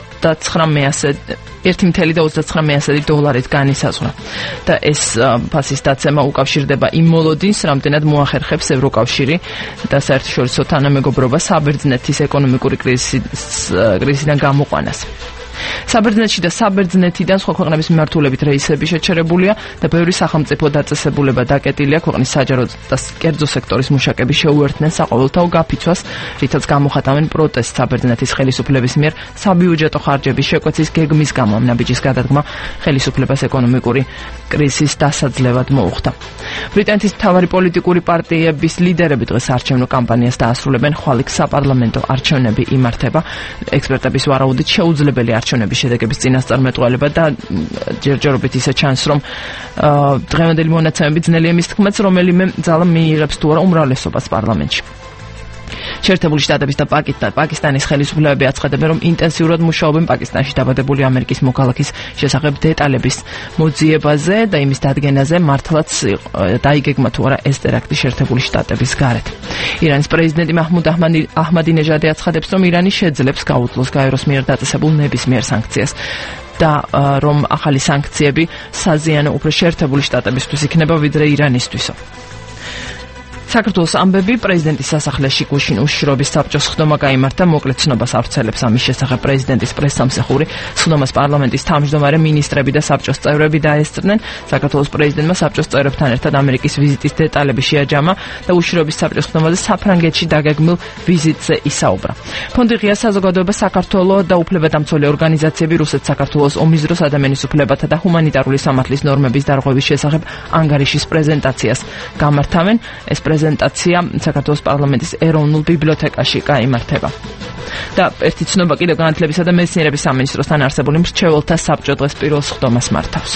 ერთი მეთელი და ოცდაცხრა მეასადი დოლარით განისაზღვრა. და ეს ფასის დაცემა უკავშირდება იმ მოლოდინს, რამდენად მოახერხებს ევროკავშირი და საერთაშორისო თანამეგობრობა საბერძნეთის ეკონომიკური კრიზისიდან გამოყვანას. საბერძნეთში და საბერძნეთიდან სხვა ქვეყნების მიმართულებით რეისები შეჩერებულია და ბევრი სახელმწიფო დაწესებულება დაკეტილია ქვეყნის საჯარო და კერძო სექტორის მუშაკები შეუერთდნენ საყოველთაო გაფიცვას, რითაც გამოხატავენ პროტესტს საბერძნეთის ხელისუფლების მიერ საბიუჯეტო ხარჯების შეკვეცის გეგმის გამო. ამ ნაბიჯის გადადგმა ხელისუფლებას ეკონომიკური კრიზისის დასაძლევად მოუხდა. ბრიტანეთის მთავარი პოლიტიკური პარტიების ლიდერები დღეს არჩევნო კამპანიას დაასრულებენ, ხვალ იქ საპარლამენტო არჩევნები იმართება. ექსპერტების ვარაუდით შეუძლებელი არჩევნების შედეგების წინასწარმეტყველება და ჯერჯერობით ისე ჩანს, რომ დღევანდელი მონაცემები ძნელია მის თქმაც, რომელიმე ძალა მიიღებს თუ არა უმრავლესობას პარლამენტში. შეერთებული შტატების და პაკისტანის ხელისუფლებები აცხადებენ, რომ ინტენსიურად მუშაობენ პაკისტანში დაბადებული ამერიკის მოქალაქის შესახებ დეტალების მოძიებაზე და იმის დადგენაზე, მართლაც დაიგეგმა თუ არა ეს ტერაქტი შეერთებული შტატების გარეთ. ირანის პრეზიდენტი მაჰმუდ აჰმადინეჟადი აცხადებს, რომ ირანი შეძლებს გაუძლოს გაეროს მიერ დაწესებულ ნებისმიერ სანქციას და რომ ახალი სანქციები საზიანო უფრო შეერთებული შტატებისთვის იქნება ვიდრე ირანისთვისო. საქართველოს ამბები პრეზიდენტის სასახლეში გუშინ უშიშროების საბჭოს ხდომა გაიმართა, მოკლედ ცნობას ავრცელებს ამის შესახებ პრეზიდენტის პრესსამსახური. ხდომას პარლამენტის თავმჯდომარე მინისტრები და საბჭოს წევრები დაესწრნენ. საქართველოს პრეზიდენტმა საბჭოს წევრებთან ერთად ამერიკის ვიზიტის დეტალები შეაჯამა და უშიშროების საბჭოს ხდომაზე საფრანგეთში დაგეგმილ ვიზიტზე ისაუბრა. ფონდი ღია საზოგადოება საქართველოს და უფლებადამცველი ორგანიზაციები რუსეთ საქართველოს ომის დროს ადამიანის უფლებათა და ჰუმანიტარული სამართლის ნორმების დარღვევის შესახებ ანგარიშის პრეზენტაციას გამართავენ. ეს პრეზენტაცია საქართველოს პარლამენტის ეროვნულ ბიბლიოთეკაში გაიმართება. და ერთი ცნობა კიდევ განათლებისა და მეცნიერების სამინისტროსთან არსებული მრჩეველთა საბჭო დღეს პირველ ხდომას მართავს.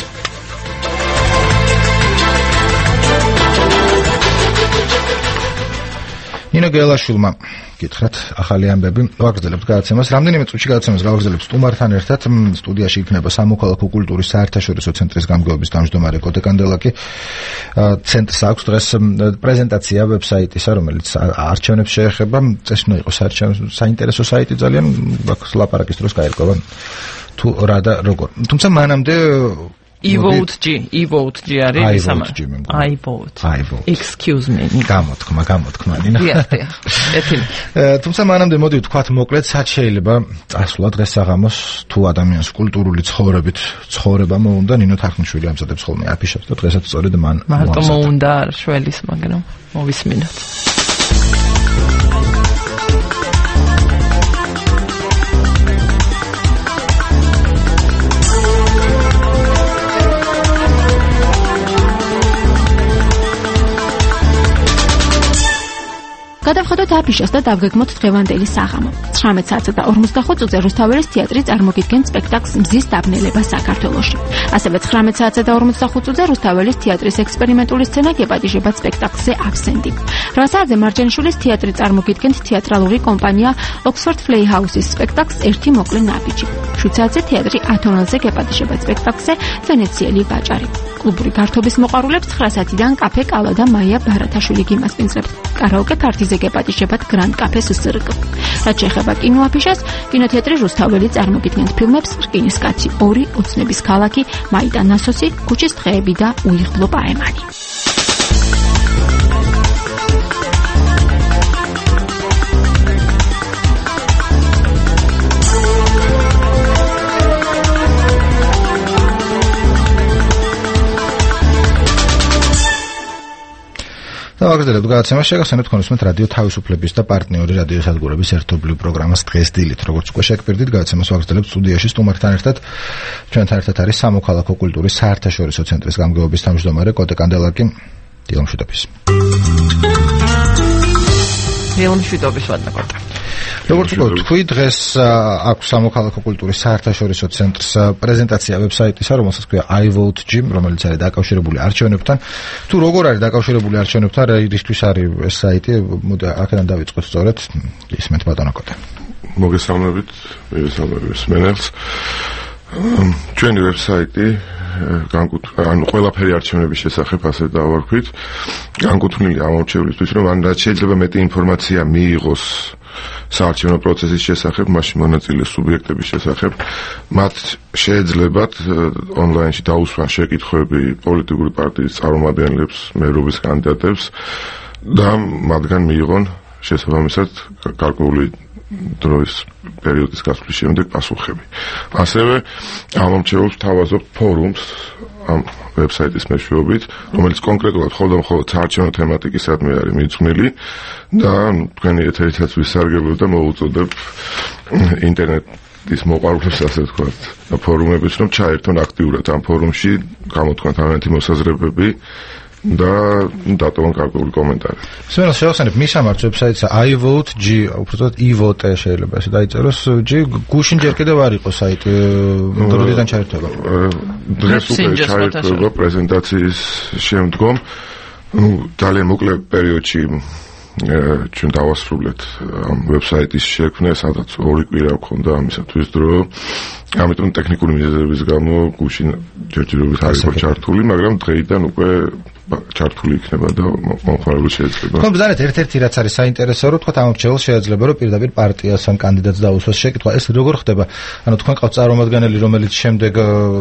ნინო გელაშვილმა გითხრათ ახალი ამბები, ვაგრძელებთ გადაცემას. რამდენიმე წუთში გადაცემას გავაგრძელებთ სტუმართან ერთად. სტუდიაში იქნება სამოქალაქო კულტურის საერთაშორისო ცენტრის გამგეობის თავმჯდომარე კოტე კანდელაკი. ცენტრს აქვს დღეს პრეზენტაცია ვებსაიტისა, რომელიც არჩევნებს შეეხება. წესი უნდა იყოს საინტერესო საიტი ძალიან, ლაპარაკის დროს გაირკვევა თუ რა და როგორ. თუმცა მანამდე iVote-G, iVote-G არის iVote-G. iVote. iVote. Excuse me. გამოთქმა, გამოთქმა, ნინა. დიახ, დიახ. ეთილი. თუმცა მანამდე მოდი ვთქვათ მოკლედ, სად შეიძლება წასვლა დღეს საღამოს თუ ადამიანს კულტურული ცხოვრებით ცხოვრება მოუნდა, ნინო თარხნიშვილი ამზადებს ხოლმე აფიშებს და დღესაც სწორედ მან მარტო მოუნდა შველის, მაგრამ მოვისმინოთ. გადავხედოთ აფიშას და დავგეგმოთ დღევანდელი საღამო. ცხრამეტ საათსა და ორმოცდახუთ წუთზე რუსთაველის თეატრი წარმოგიდგენს სპექტაკლს მზის დაბნელება საქართველოში. ასევე ცხრამეტ საათსა და ორმოცდახუთ წუთზე რუსთაველის თეატრის ექსპერიმენტული სცენა გეპატიჟებათ სპექტაკლზე აბსენტი. რვა საათზე მარჯანიშვილის თეატრი წარმოგიდგენთ თეატრალური კომპანია Oxford Playhouse-ის სპექტაკლს ერთი მოკლე ნაბიჯი. შვიდ საათზე თეატრი ათონელზე გეპატიჟებათ სპექტაკლზე ვენეციელი ბაჭარი. კლუბური გართობის მოყვარულებს ცხრა საათიდან კაფე კალა და მაია ბარათაშვილი გიმასპინძლებთ. კარაოკე ფართიზე გეპატიჟებათ გრანდ კაფეს სრკ. რაც შეეხება კინოაფიშას, კინოთეატრი რუსთაველი წარმოგიდგენთ ფილმებს რკინის კაცი ორი, ოცნების ქალაქი, მაიდან ნასოსი, ქუჩის დღეები და უიღბლო პაემანი. აგრძელებთ გადაცემას შეგახსენებთ კონსუმენტ რადიო თავისუფლების და პარტნიორი რადიო სადგურების ერთობლივ პროგრამას დღეს დილით. როგორც უკვე შეგპირდით, გადაცემას ვაგრძელებთ სტუდიაში სტუმართან ერთად. ჩვენთან ერთად არის სამოქალაქო კულტურის საერთაშორისო ცენტრის გამგეობის თავმჯდომარე კოტე კანდელაკი. დილამშვიდობის. დილამშვიდობის ვადნა კოტე. როგორც უკვე თქვი, დღეს აქვს სამოქალაქო კულტურის საერთაშორისო ცენტრს პრეზენტაცია ვებსაიტისა, რომელსაც ქვია I vote G, რომელიც არის დაკავშირებული არჩევნებთან. თუ როგორ არის დაკავშირებული არჩევნებთან, რისთვის არის ეს საიტი? მოდი აქედან დავიწყოთ სწორედ. ისმენთ ბატონო კოტე. მოგესალმებით, მოგესალმებით სმენელს. ჩვენი ვებსაიტი ანუ ყველაფერი არჩევნების შესახებ ასე დავარქვით. განკუთვნილი ამორჩევლისთვის, რომ ან რაც შეიძლება მეტი ინფორმაცია მიიღოს საარჩევნო პროცესის შესახებ, მაშინ მონაწილე სუბიექტების შესახებ, მათ შეეძლებათ ონლაინში დაუსვან შეკითხვები პოლიტიკური პარტიის წარმომადგენლებს, მერობის კანდიდატებს და მათგან მიიღონ შესაბამისად გარკვეული დროის პერიოდის გასვლის შემდეგ პასუხები. ასევე ამომრჩევლებს თავაზობთ ფორუმს ამ ვებსაიტის მეშვეობით, რომელიც კონკრეტულად მხოლოდ მხოლოდ საარჩევნო თემატიკისადმი არის მიძღვნილი და თქვენი ეთერითაც ვისარგებლებ და მოუწოდებ ინტერნეტის მოყვარულებს, ასე ვთქვათ, ფორუმების, რომ ჩაერთონ აქტიურად ამ ფორუმში, გამოთქვან თავიანთი მოსაზრებები და დატოვონ გარკვეული კომენტარი. სულ შევახსენებ მისამართ ვებსაიტსა I vote G, უბრალოდ i-vote შეიძლება ესე დაიწეროს G, გუშინ ჯერ კიდევ არ იყო საიტი, დროდიდან ჩაერთვება. დღეს უკვე ჩაერთვება პრეზენტაციის შემდგომ, ну, ძალიან მოკლე პერიოდში ჩვენ დავასრულეთ ამ ვებსაიტის შექმნა, სადაც ორი კვირა გვქონდა ამისათვის დრო. ამიტომ ტექნიკური მიზეზების გამო გუშინ ჯერჯერობით არ იყო ჩართული, მაგრამ დღეიდან უკვე ჩართული იქნება და მომხმარებელს შეიძლება. თქვენ ბრძანეთ ერთ-ერთი რაც არის საინტერესო, რომ თქვა ამორჩეველს შეიძლება რომ პირდაპირ პარტიას ან კანდიდატს დაუსვას შეკითხვა. ეს როგორ ხდება? ანუ თქვენ ყავთ წარმომადგენელი, რომელიც შემდეგ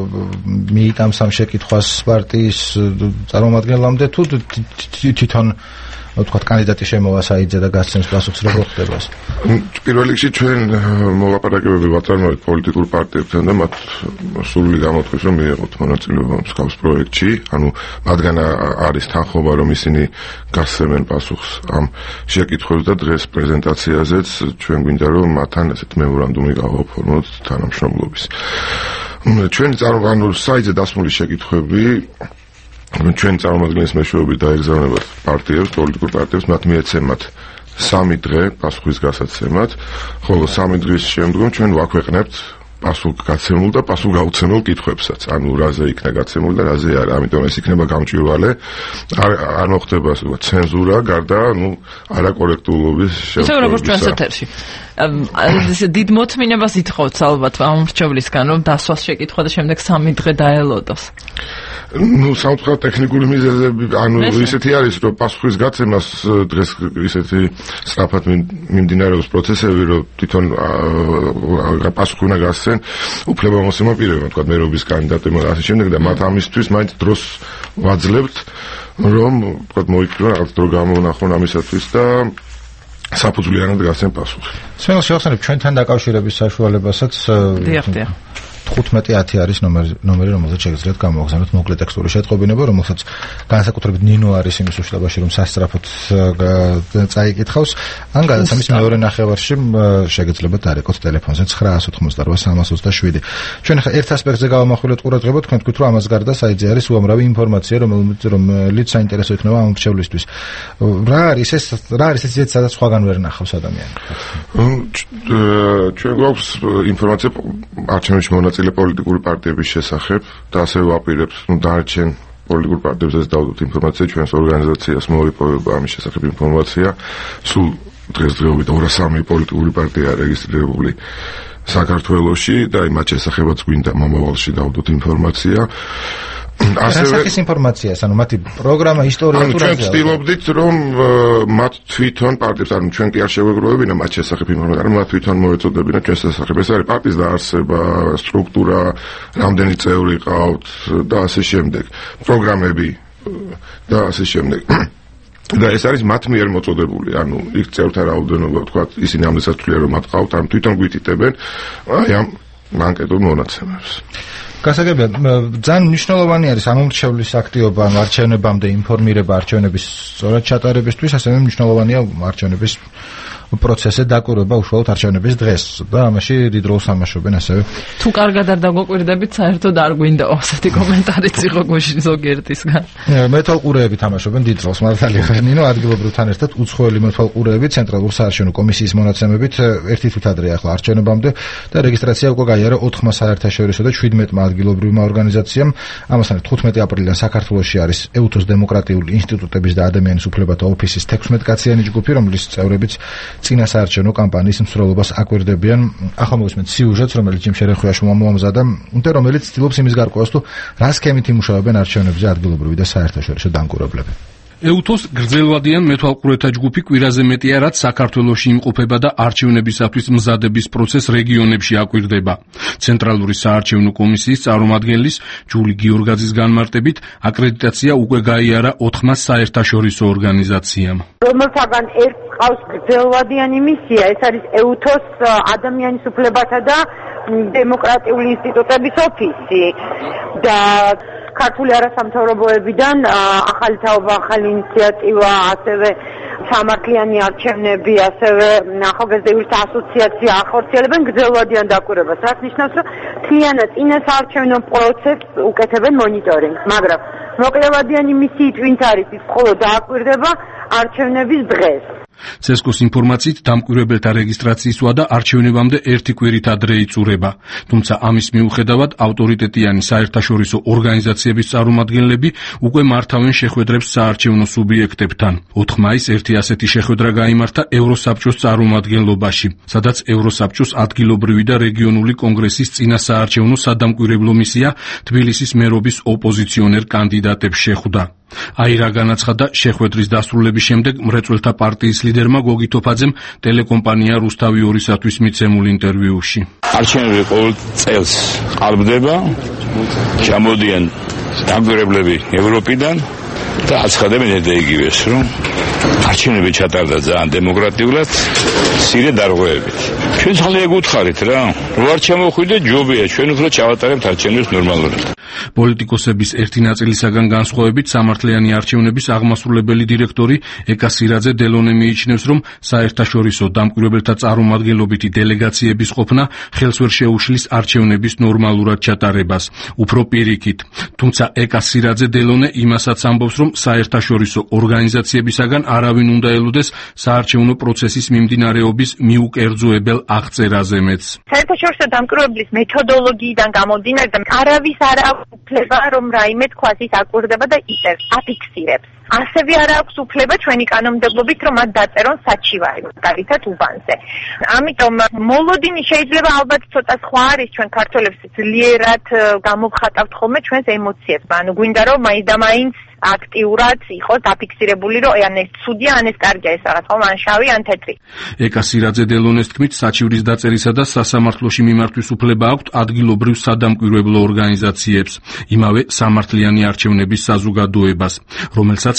მიიტანს ამ შეკითხვას პარტიის წარმომადგენლამდე თუ თვითონ თქვა კანდიდატი შემოვა საიტზე და გასცემს პასუხს, როგორ ხდება ეს? პირველ რიგში ჩვენ მოლაპარაკებები ვაწარმოებთ პოლიტიკურ პარტიებთან და მათ სრული გამოთქვეს, რომ მიიღოთ მონაწილეობა მსგავს პროექტში, ანუ მათგან არის თანხმობა, რომ ისინი გასცემენ პასუხს ამ შეკითხვებს და დღეს პრეზენტაციაზეც ჩვენ გვინდა რომ მათთან ესეთ მემორანდუმი გავაფორმოთ თანამშრომლობის. ჩვენი წარმომადგენლობის საიტზე დასმული შეკითხვები ჩვენ წარმომადგენლის მეშვეობით დაეგზავნებათ პარტიებს, პოლიტიკურ პარტიებს, მათ მიეცემათ სამი დღე პასუხის გასაცემად, ხოლო სამი დღის შემდგომ ჩვენ ვაქვეყნებთ პასუხგაცემულ და პასუხგაუცემელ კითხვებსაც, ანუ რაზე იქნა გაცემული და რაზე არა, ამიტომ ეს იქნება გამჭვირვალე, არ არ მოხდება ასე ვთქვათ ცენზურა, გარდა ნუ არაკორექტულობის შეფასება. ისე როგორც ჩვენს ეთერში. ესე დიდ მოთმინებას ითხოვთ ალბათ ამორჩევლისგან, რომ დასვას შეკითხვა და შემდეგ სამი დღე დაელოდოს. ну, სამწუხაროდ ტექნიკური მიზეზები, ანუ ისეთი არის, რომ პასუხის გაცემას დღეს ისეთი სწრაფად მიმდინარეობს პროცესები, რომ თვითონ პასუხი უნდა გასცენ უფლებამოსილმა პირებმა, თქვა მერობის კანდიდატებმა და ასე შემდეგ და მათ ამისთვის მაინც დროს ვაძლევთ, რომ თქვა მოიქცნენ რაღაც დრო გამონახონ ამისათვის და საფუძვლიანად გასცენ პასუხი. სულ შევახსენებ ჩვენთან დაკავშირების საშუალებასაც. დიახ, დიახ. თხუთმეტი ათი არის ნომერი, ნომერი რომელზეც შეგიძლიათ გამოგზავნოთ მოკლე ტექსტური შეტყობინება, რომელსაც განსაკუთრებით ნინო არის იმის უშუალობაში, რომ სასწრაფოდ წაიკითხავს, ან გადაცემის მეორე ნახევარში შეგიძლიათ დარეკოთ ტელეფონზე ცხრა ოთხმოცდაოთხ სამას ოცდაშვიდი. ჩვენ ახლა ერთ ასპექტზე გავამახვილოთ ყურადღება, თქვენ თქვით, რომ ამას გარდა საიტზე არის უამრავი ინფორმაცია, რომელიც საინტერესო იქნება ამ მრჩევლისთვის. რა არის ეს, რა არის ეს ზეც, სადაც სხვაგან ვერ ნახავს ადამიანი? ჩვენ გვაქვს ინფორმაცია არჩევნებში მონაწილე პოლიტიკური პარტიების შესახებ და ასევე ვაპირებთ, ну, დარჩენ პოლიტიკურ პარტიებზეც დავდოთ ინფორმაცია, ჩვენს ორგანიზაციას მოიპოვება ამის შესახებ ინფორმაცია. სულ დღესდღეობით ორასამი პოლიტიკური პარტია რეგისტრირებული საქართველოში და იმათ შესახებაც გვინდა მომავალში დავდოთ ინფორმაცია. ასევე ეს ინფორმაცია, ანუ მათი პროგრამა, ისტორია თუ რა. ჩვენ ვცდილობდით, რომ მათ თვითონ პარტიებს, ანუ ჩვენ კი არ შეგვეგროვებინა მათ შესახებ ინფორმაცია, მაგრამ მათ თვითონ მოეწოდებინა ჩვენს შესახებ. ეს არის პარტიის დაარსება, სტრუქტურა, რამდენი წევრი ყავთ და ასე შემდეგ. პროგრამები და ასე შემდეგ. და ეს არის მათ მიერ მოწოდებული, ანუ იქ წევრთა რაოდენობა, თქვა, ისინი ამასაც თვლიან, რომ მათ ყავთ, ან თვითონ გვითითებენ აი ამ ანკეტურ მონაცემებს. გასაგებია, ძალიან მნიშვნელოვანი არის ამომრჩევლის აქტივობა, არჩევნებამდე ინფორმირება არჩევნების სწორად ჩატარებისთვის, ასევე მნიშვნელოვანია არჩევნების პროცესზე დაკვირვება უშუალოდ არჩევნების დღეს და ამაში დიდ როლს ამაშობენ ასევე. თუ კარგად არ დაგვაკვირდებით, საერთოდ არ გვინდა ასეთი კომენტარიც იყო გუშინ ზოგიერთისგან. მეთვალყურეები თამაშობენ დიდ როლს, მართალია ხნინო ადგილობრივთან ერთად უცხოელი მეთვალყურეები ცენტრალური საარჩევნო კომისიის მონაცემებით ერთი თვით ადრე ახლა არჩევნებამდე და რეგისტრაცია უკვე გაიარა ოთხმა საერთაშორისო და შვიდმეტმა ადგილობრივმა ორგანიზაციამ. ამასთან თხუთმეტი აპრილიდან საქართველოში არის ეუთოს დემოკრატიული ინსტიტუტების და ადამიანის უფლებათა ოფისის თექვსმეტკაციანი ჯგუფი, რომლის წევრებიც წინა საარჩევნო კამპანიის მსვლელობას აკვირდებიან. ახლა მოვისმენთ სიუჟეტს, რომელიც ჯიმ შერეხვიაშვილმა მომამზადა, და რომელიც ცდილობს იმის გარკვევას, თუ რა სქემით იმუშავებენ არჩევნებზე ადგილობრივი და საერთაშორისო დამკვირვებლები. ეუთოს გრძელვადიან მეთვალყურეთა ჯგუფი კვირაზე მეტია, რაც საქართველოში იმყოფება და არჩევნებისათვის მზადების პროცესს რეგიონებში აკვირდება. ცენტრალური საარჩევნო კომისიის წარმომადგენლის ჯული გიორგაძის განმარტებით, აკრედიტაცია უკვე გაიარა ოთხმა საერთაშორისო ორგანიზაციამ. რომელთაგან ერთ ყავს გრძელვადიანი მისია, ეს არის ეუთოს ადამიანის უფლებათა და დემოკრატიული ინსტიტუტების ოფისი და ქართული არასამთავრობოებიდან ახალი თაობა, ახალი ინიციატივა, ასევე სამართლიანი არჩევნები, ასევე ახალგაზრდა იურისტთა ასოციაცია ახორციელებენ გრძელვადიან დაკვირვებას, რაც ნიშნავს, რომ მთლიანად წინა საარჩევნო პროცესს უკეთებენ მონიტორინგს, მაგრამ მოკლევადიანი მისიით ვინც არის, ის მხოლოდ დააკვირდება არჩევნების დღეს. ცესკოს ინფორმაციით დამკვირვებელთა რეგისტრაციისვა და არჩევნებამდე ერთი კვირით ადრე იწურება. თუმცა ამის მიუხედავად ავტორიტეტიანი საერთაშორისო ორგანიზაციების წარმომადგენლები უკვე მართავენ შეხვედრებს საარჩევნო სუბიექტებთან. ოთხ მაისს ერთი ასეთი შეხვედრა გაიმართა ევროსაბჭოს წარმომადგენლობაში, სადაც ევროსაბჭოს ადგილობრივი და რეგიონული კონგრესის წინა საარჩევნო სადამკვირვებლო მისია თბილისის მერობის ოპოზიციონერ კანდიდატებს შეხვდა. აი რა განაცხადა შეხვედრის დასრულების შემდეგ მრეწველთა პარტიის ლიდერმა გოგი თოფაძემ ტელეკომპანია რუსთავი ორისათვის მიცემულ ინტერვიუში. არჩევნები ყოველ წელს ყალბდება, ჩამოდიან დამკვირვებლები ევროპიდან და აცხადებენ ერთ იგივეს, რომ არჩევნები ჩატარდა ძალიან დემოკრატიულად, მცირე დარღვევებით. ჩვენ ხალხი ეგ უთხარით რა, რო არ ჩამოხვიდე ჯობია, ჩვენ უფრო ჩავატარებთ არჩევნებს ნორმალურად. პოლიტიკოსების ერთი ნაწილისაგან განსხვავებით სამართლიანი არჩევნების აღმასრულებელი დირექტორი ეკა სირაძე დელონე მიიჩნევს, რომ საერთაშორისო დამკვირვებელთა წარმომადგენლობითი დელეგაციების ყოფნა ხელს ვერ შეუშლის არჩევნების ნორმალურად ჩატარებას, უფრო პირიქით. თუმცა ეკა სირაძე დელონე იმასაც ამბობს, რომ საერთაშორისო ორგანიზაციებისაგან არავინ უნდა ელოდეს საარჩევნო პროცესის მიმდინარეობის მიუკერძოებელ აღწერაზე მეც. საერთაშორისო დამკვირვებლის მეთოდოლოგიიდან გამომდინარე და არავის არ აქვს უფლება, რომ რაიმე თქვას ის აკვირდება და იწერს, აფიქსირებს. ასევე არ აქვს უფლება ჩვენი კანონმდებლობით, რომ მათ დაწერონ საჩივარი, მაგალითად უბანზე. ამიტომ მოლოდინი შეიძლება ალბათ ცოტა სხვა არის, ჩვენ ქართველებს ძლიერად გამოვხატავთ ხოლმე ჩვენს ემოციებს. ანუ გვინდა რომ მაინც და მაინც აქტიურად იყოს დაფიქსირებული, რომ ან ეს ცუდია, ან ეს კარგია, ეს რაღაც ხომ ან შავი, ან თეთრი. ეკა სირაძე დელონეს თქმით, საჩივრის დაწერისა და სასამართლოში მიმართვის უფლება აქვთ ადგილობრივ სადამკვირვებლო ორგანიზაციებს, იმავე სამართლიანი არჩევნების საზოგადოებას, რომელსაც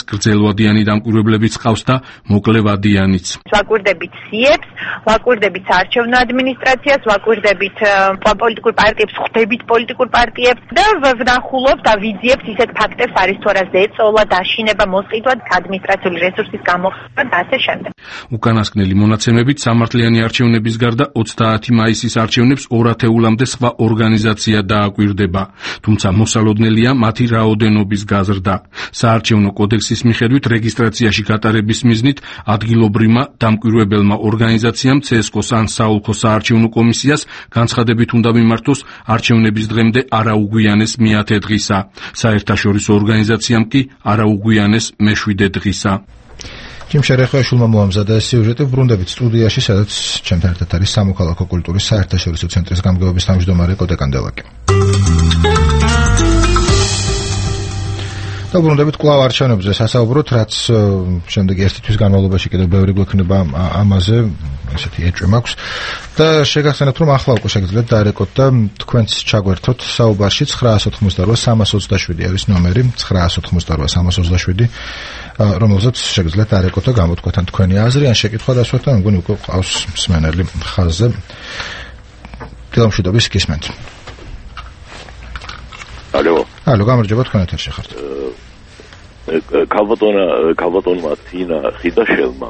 გრძელვადიანი დამკვირვებლებიც ყავს და მოკლევადიანიც. ვაკვირდებით სიებს, ვაკვირდებით საარჩევნო ადმინისტრაციას, ვაკვირდებით პოლიტიკურ პარტიებს, ხვდებით პოლიტიკურ პარტიებს და ვნახულობთ და ვიძიებთ ისეთ ფაქტებს, არის თუ არა ზეწოლა, დაშინება, მოსყიდვა, ადმინისტრაციული რესურსის გამოხატვა და ასე შემდეგ. უკანასკნელი მონაცემებით სამართლიანი არჩევნების გარდა ოცდაათი მაისის არჩევნებს ორ ათეულამდე სხვა ორგანიზაცია დააკვირდება, თუმცა მოსალოდნელია მათი რაოდენობის გაზრდა. საარჩევნო კოდექსის მიხედვით რეგისტრაციაში გატარების მიზნით ადგილობრივმა დამკვირვებელმა ორგანიზაციამ ცესკოს ან საოლქო საარჩევნო კომისიას განცხადებით უნდა მიმართოს არჩევნების დღემდე არაუგვიანეს მეათე დღისა, საერთაშორისო ორგანიზაციამ კი არაუგვიანეს მეშვიდე დღისა. ჯიმ შერეხოაშვილმა მოამზადა ეს სიუჟეტი, ბრუნდებით სტუდიაში, სადაც ჩემთან ერთად არის სამოქალაქო კულტურის საერთაშორისო ცენტრის გამგეობის თავმჯდომარე კოტე კანდელაკი. და ბრუნდებით კვლავ არჩევნებზე სასაუბროთ, რაც შემდეგი ერთი თვის განმავლობაში კიდევ ბევრი გვექნება ამაზე, ესეთი ეჭვი მაქვს და შეგახსენებთ, რომ ახლა უკვე შეგიძლიათ დაერეკოთ და თქვენც ჩაგვერთოთ საუბარში ცხრაას ოთხმოცდარვა სამას ოცდაშვიდი არის ნომერი ცხრაას ოთხმოცდარვა სამას ოცდაშვიდი, რომელზეც შეგიძლიათ დაერეკოთ და გამოთქვათ ან თქვენი აზრი, ან შეკითხვა დასვათ და მგონი უკვე ყავს მსმენელი ხაზზე. დილამშვიდობის გისმენთ. ალო. ალო, გამარჯობა, თქვენ ეთერში ხართ. ქალბატონა ქალბატონმა თინა ხიდაშელმა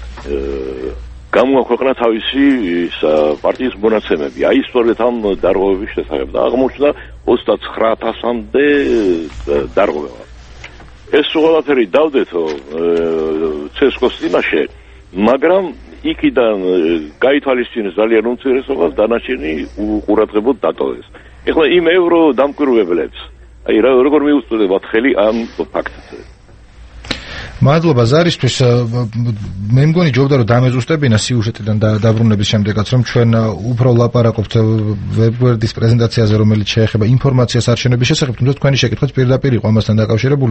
გამოაქვეყნა თავისი პარტიის მონაცემები. აი სწორედ ამ დარღვევების შესახებ და აღმოჩნდა ოცდაცხრა ათასამდე დარღვევა. ეს ყველაფერი დავდეთო ცესკოს წინაშე, მაგრამ იქიდან გაითვალისწინეს ძალიან უმცირესობას, დანარჩენი უყურადღებოდ დატოვეს. ეხლა იმ ევრო დამკვირვებლებს აი როგორ მიუწოდებათ ხელი ამ ფაქტზე? მადლობა ზარისთვის. მე მგონი ჯობდა რომ დამეზუსტებინა სიუჟეტიდან და დაბრუნების შემდეგაც, რომ ჩვენ უფრო ლაპარაკობთ ვებგვერდის პრეზენტაციაზე, რომელიც შეეხება ინფორმაციას არჩევნების შესახებ, თუმცა თქვენი შეკითხვაც პირდაპირ იყო ამასთან დაკავშირებული.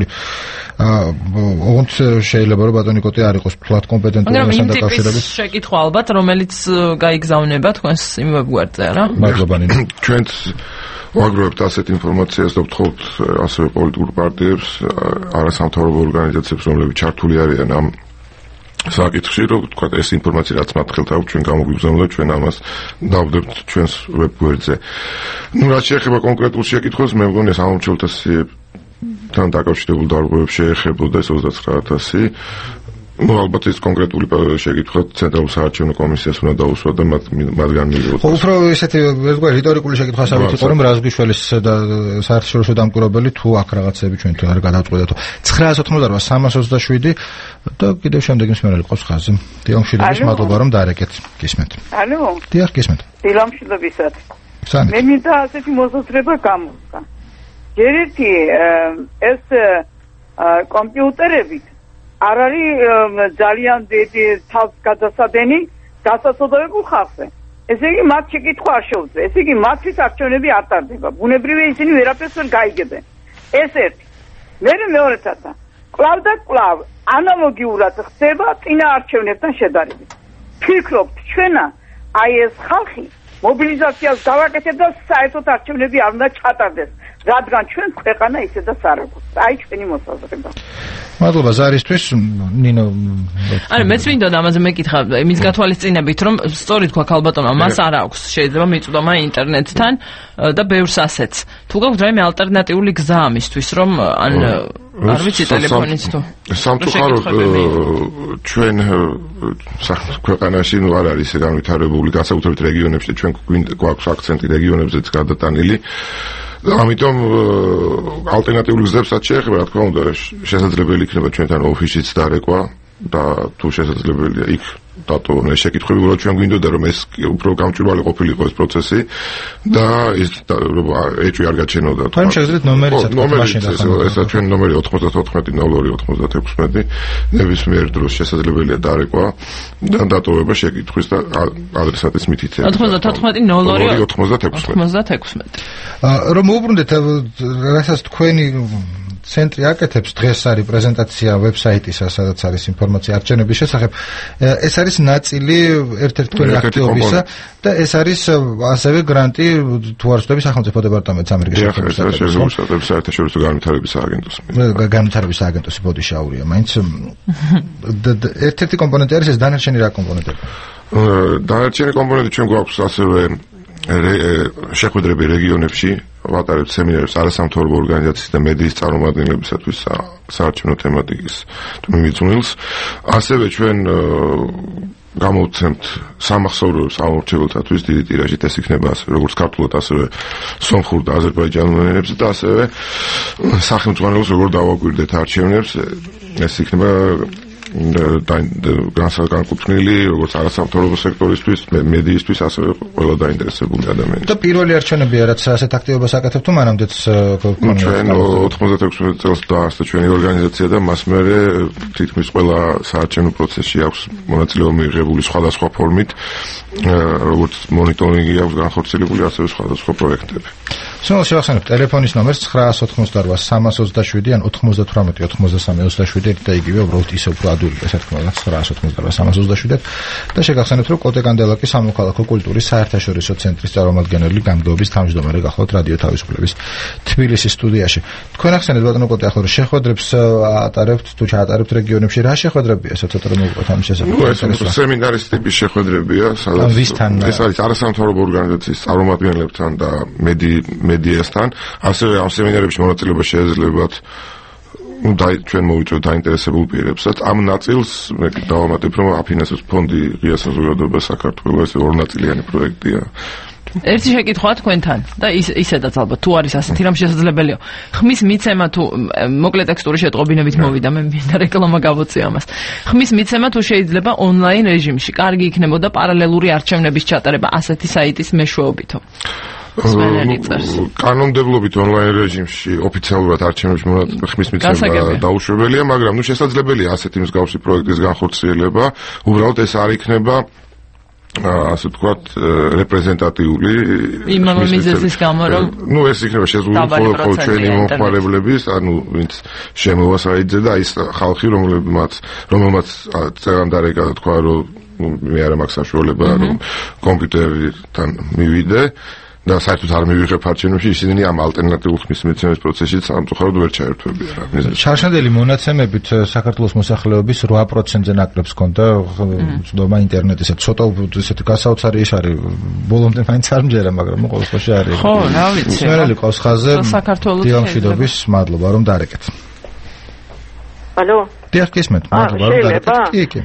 ოღონდ შეიძლება რომ ბატონი კოტე არ იყოს ფლატ კომპეტენტური ამასთან დაკავშირებით. შეკითხვა ალბათ, რომელიც გაიგზავნება თქვენს იმ ვებგვერდზე, რა? მადლობა ნინო. ჩვენც ვაგროვებთ ასეთ ინფორმაციას და ვთხოვთ ასევე პოლიტიკურ პარტიებს, არასამთავრობო ორგანიზაციებს, რომლებიც ჩართული არიან ამ საკითხში, რომ თქვა ეს ინფორმაცია რაც მათ ხელთ აქვს, ჩვენ გამოგვიგზავნოთ და ჩვენ ამას დავდებთ ჩვენს ვებგვერდზე. ნუ რაც შეეხება კონკრეტულ შეკითხვას, მე მგონი ეს ამომრჩევლთა სიებთან დაკავშირებულ დარღვევებს შეეხებოდა ეს ოცდაცხრა ათასი. ну ალბათ ეს კონკრეტული შეკითხვა ცენტრალურ საარჩევნო კომისიას უნდა დაუსვა და მათგან მივიღოთ. ხო, უფრო ესეთი ერთგვარი რიტორიკული შეკითხვასავით იყო, რომ რაზგიშვილის და საერთაშორისო დამკვირვებელი თუ აქ რაღაცები ჩვენ თუ არ გადავწყვეტეთო. ცხრაას ოცდაოთხმოცდარვა სამას ოცდაშვიდი და კიდევ შემდეგი მსმენელი ყავს ხაზზე. დილამშვიდობის, მადლობა რომ დაარეკეთ. გისმენთ. ალო. დიახ, გისმენთ. დილამშვიდობისად. სამი. მე მინდა ასეთი მოსაზრება გამოვსვა. ერთი ეს კომპიუტერებით არ არის ძალიან დიდი თავს გადასადენი დასაცოდოებულ ხალხზე. ესე იგი მათ შეკითხვა არ შეუძლია. ესე იგი მათთვის არჩევნები არ ტარდება. ბუნებრივია ისინი ვერაფერს ვერ გაიგებენ. ეს ერთი. მერე მეორედაც კვლავ და კვლავ ანალოგიურად ხდება წინა არჩევნებთან შედარებით. ფიქრობთ ჩვენა აი ეს ხალხი მობილიზაციას გავაკეთებ და საერთოდ არჩევნები არ უნდა ჩატარდეს, რადგან ჩვენ ქვეყანა ისედაც არ აქვს. აი ჩვენი მოსაზრება. მადლობა ზარისთვის. ნინო. არა, მეც მინდოდა ამაზე მეკითხა იმის გათვალისწინებით, რომ სწორი თქვა ქალბატონმა, მას არ აქვს შეიძლება მიწვდომა ინტერნეტთან და ბევრს ასეც. თუ გაქვთ რაიმე ალტერნატიული გზა ამისთვის, რომ ან არ ვიცი ტელეფონით თუ სამწუხაროდ ჩვენ ქვეყანაში ნუ არ არის განვითარებული, განსაკუთრებით რეგიონებში, ჩვენ გვაქვს აქცენტი რეგიონებზეც გადატანილი. ამიტომ ალტერნატიული გზებსაც შეეხება, რა თქმა უნდა, შესაძლებელი იქნება ჩვენთან ოფისიც დარეკვა და თუ შესაძლებელია იქ დატოვონ ეს შეკითხვები, უბრალოდ ჩვენ გვინდოდა რომ ეს უფრო გამჭვირვალე ყოფილიყო ეს პროცესი და ეს ეჭვი არ გაჩენოდა. თქვენ შეგიძლიათ ნომერიც მაშინ ესა ჩვენ ნომერი ოთხმოცდათოთხმეტი ნოლ ორი ოცდათექვსმეტი ნებისმიერ დროს შესაძლებელია დარეკვა და დატოვება შეკითხვის და ადრესატის მითითება. ოთხმოცდათოთხმეტი ნოლ ორი ოცდათექვსმეტი. ოცდათექვსმეტი. რომ უბრუნდეთ, რასაც თქვენი ცენტრი აკეთებს დღეს არის პრეზენტაცია ვებსაიტისა, სადაც არის ინფორმაცია არჩევნების შესახებ. ეს არის ნაწილი ერთ-ერთი თქვენი აქტივობისა და ეს არის ასევე გრანტი თუ არ ვცდები სახელმწიფო დეპარტამენტს ამერიკის შეერთებული საერთაშორისო განვითარების სააგენტოს. განვითარების სააგენტოს ბოდიში აურია, მაინც ერთ-ერთი კომპონენტი არის ეს, დანარჩენი რა კომპონენტები? დანარჩენი კომპონენტი ჩვენ გვაქვს ასევე შეხვედრები რეგიონებში, ვატარებთ სემინარებს არასამთავრობო ორგანიზაციის და მედიის წარმომადგენლებისათვის საარჩევნო თემატიკის მიმიძვნილს. ასევე ჩვენ გამოვცემთ სამახსოვროებს ამორჩეველთათვის დიდი ტირაჟით, ეს იქნება ასევე როგორც ქართულად, ასევე სომხურ და აზერბაიჯანულ ენებზე და ასევე სახელმწიფოს როგორ დავაკვირდეთ არჩევნებს, ეს იქნება განსაკუთრებული როგორც არასამთავრობო სექტორისთვის, მედიისთვის, ასევე ყველა დაინტერესებული ადამიანის. და პირველი არჩევნებია, რაც ასეთ აქტივობას აკეთებთ, თუ მანამდეც ჩვენ ოთხმოცდათექვსი წელს დაარსდა ჩვენი ორგანიზაცია და მას მერე თითქმის ყველა საარჩევნო პროცესში აქვს მონაწილეობა მიიღებული სხვადასხვა ფორმით, როგორც მონიტორინგი აქვს განხორციელებული, ასევე სხვადასხვა პროექტები. სულ შევახსენებ ტელეფონის ნომერს ნაინსა ოცდაოთხმოცდაოთხ სამას ოცდაშვიდი ან ოთხმოცდათვრამეტი ოცდაოთხმოცდასამი ოცდაშვიდი და იგივე უბრალოდ ისევ უფრო ადვილია საერთოდ ნაინსა ოცდაოთხმოცდაოთხ სამას ოცდაშვიდი და შეგახსენებთ რომ კოტე კანდელაკი სამოქალაქო კულტურის საერთაშორისო ცენტრის წარმომადგენელი გამგეობის თავმჯდომარე გახლავთ რადიო თავისუფლების თბილისის სტუდიაში. თქვენ ახსენეთ ბატონო კოტე ახლა რომ შეხვედრებს ატარებთ თუ ჩაატარებთ რეგიონებში, რა შეხვედრებია, ცოტა რომ მოვუყვეთ ამის შესახებ? ეს სემინარის ტიპის შეხვედრებია, სადაც ეს არის არასამთავრობო ორგანიზაციის წარმომადგენლებთან და მედი მედიასთან, ასევე ამ სემინარებში მონაწილეობა შეეძლებათ ну და ჩვენ მოვიწვევთ დაინტერესებულ პირებსაც. ამ ნაწილს მე დავამატებ, რომ აფინანსებს ფონდი ღია საზოგადოება საქართველოს, ეს ორნაწილიანი პროექტია. ერთი შეკითხვა თქვენთან და ისედაც ალბათ თუ არის ასეთი რამ შესაძლებელია. ხმის მიცემა თუ მოკლე ტექსტური შეტყობინებით მოვიდა, მე მინდა რეკლამა გავოცე ამას. ხმის მიცემა თუ შეიძლება ონლაინ რეჟიმში, კარგი იქნებოდა პარალელური არჩევნების ჩატარება ასეთი საიტის მეშვეობითო. კანონმდებლობით ონლაინ რეჟიმში ოფიციალურად არჩევნებში ხმის მიცემა დაუშვებელია, მაგრამ ნუ შესაძლებელია ასეთი მსგავსი პროექტის განხორციელება, უბრალოდ ეს არ იქნება ასე ვთქვათ რეპრეზენტატიული იმავე მიზეზის გამო რომ ნუ ეს იქნება შეზღუდული მხოლოდ ჩვენი მომხმარებლების, ანუ ვინც შემოვა საიტზე და ის ხალხი რომელმაც რომელმაც წევანდარი გადათქვა რომ მე არ მაქვს საშუალება რომ კომპიუტერთან მივიდე და საერთოდ არ მივიღებ არჩევნებში, ისინი ამ ალტერნატიულ ხმის მიცემის პროცესში სამწუხაროდ ვერ ჩაერთვებიან. ჩარჩენილი მონაცემებით საქართველოს მოსახლეობის რვა პროცენტზე ნაკლებს ჰქონდა ცდომა ინტერნეტისა. ცოტა ესეთი გასაოცარი ის არის, ბოლომდე მაინც არ მჯერა, მაგრამ ყოველ შემთხვევაში არის. ხო, რა ვიცი. სმენელი ყავს ხაზზე. დილამშვიდობის, მადლობა რომ დაარეკეთ. ალო. დიახ, გისმენთ, მადლობა რომ დაარეკეთ. კი, კი.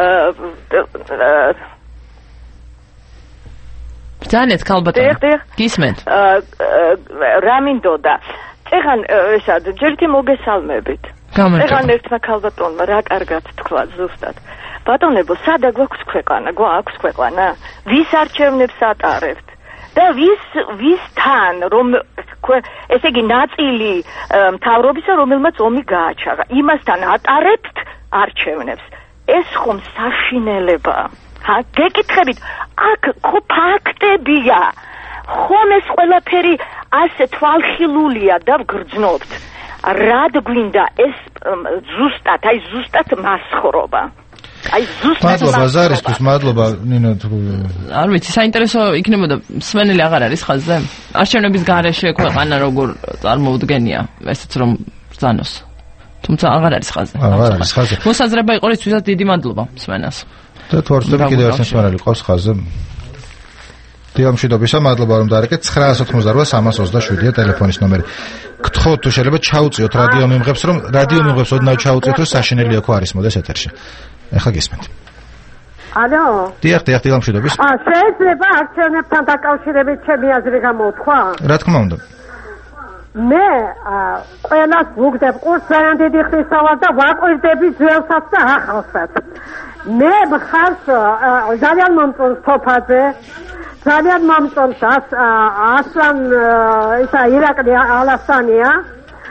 ძალიან ქალბატონი. გისმენთ. რა მინდოდა? ეხან ესა ჯერთი მოგესალმებით. ეხან ერთმა ქალბატონმა რა კარგად თქვა ზუსტად. ბატონებო, სადა გვაქვს ქვეყანა? გვაქვს ქვეყანა? ვის არჩევნებს ატარებთ? და ვის ვისთან რომ ესე იგი ნაწილი მთავრობისა რომელმაც ომი გააჩაღა, იმასთან ატარებთ არჩევნებს. ეს ხომ საშინელებაა. Ha, გეკითხებით, აქ ხო ფაქტებია. ხომ ეს ყველაფერი ასე თვალხილულია და ვგრძნობთ. რად გვინდა ეს ზუსტად, აი ზუსტად მასხრობა. აი ზუსტად მადლობა ზარისთვის, მადლობა ნინო. არ ვიცი, საინტერესო იქნებოდა სმენელი აღარ არის ხაზზე? არჩევნების გარეშე ქვეყანა როგორ წარმოუდგენია, ესეც რომ ბრძანოს. თუმცა აღარ არის ხაზზე. აღარ არის ხაზზე. მოსაზრება იყო ისვისაც დიდი მადლობა სმენას. და თუ არ ვცდები კიდევ ერთ სმენელი ყავს ხაზზე. დილამშვიდობისა, მადლობა რომ დაარეკეთ. ცხრაას ოცდაოთხმოცდაოთხ სამას ოცდაშვიდია ტელეფონის ნომერი. გთხოვთ თუ შეიძლება ჩაუწიოთ რადიო მიმღებს, რომ რადიო მიმღებს ოდნავ ჩაუწიოთ, რომ საშინელია ხო არის მოდეს ეთერში. ეხლა გისმენთ. ალო. დიახ, დიახ, დილამშვიდობისა. აა, შეიძლება არჩევნებთან დაკავშირებით ჩემი აზრი გამოთქვა? რა თქმა უნდა. მე ყველას ვუგდებ ყურს ძალიან დიდი ხნისა ვარ და ვაკვირდები ძველსაც და ახალსაც. მე მხარს ძალიან მომწონს თოფაძე, ძალიან მომწონს ასლან ისა ირაკლი ალასანია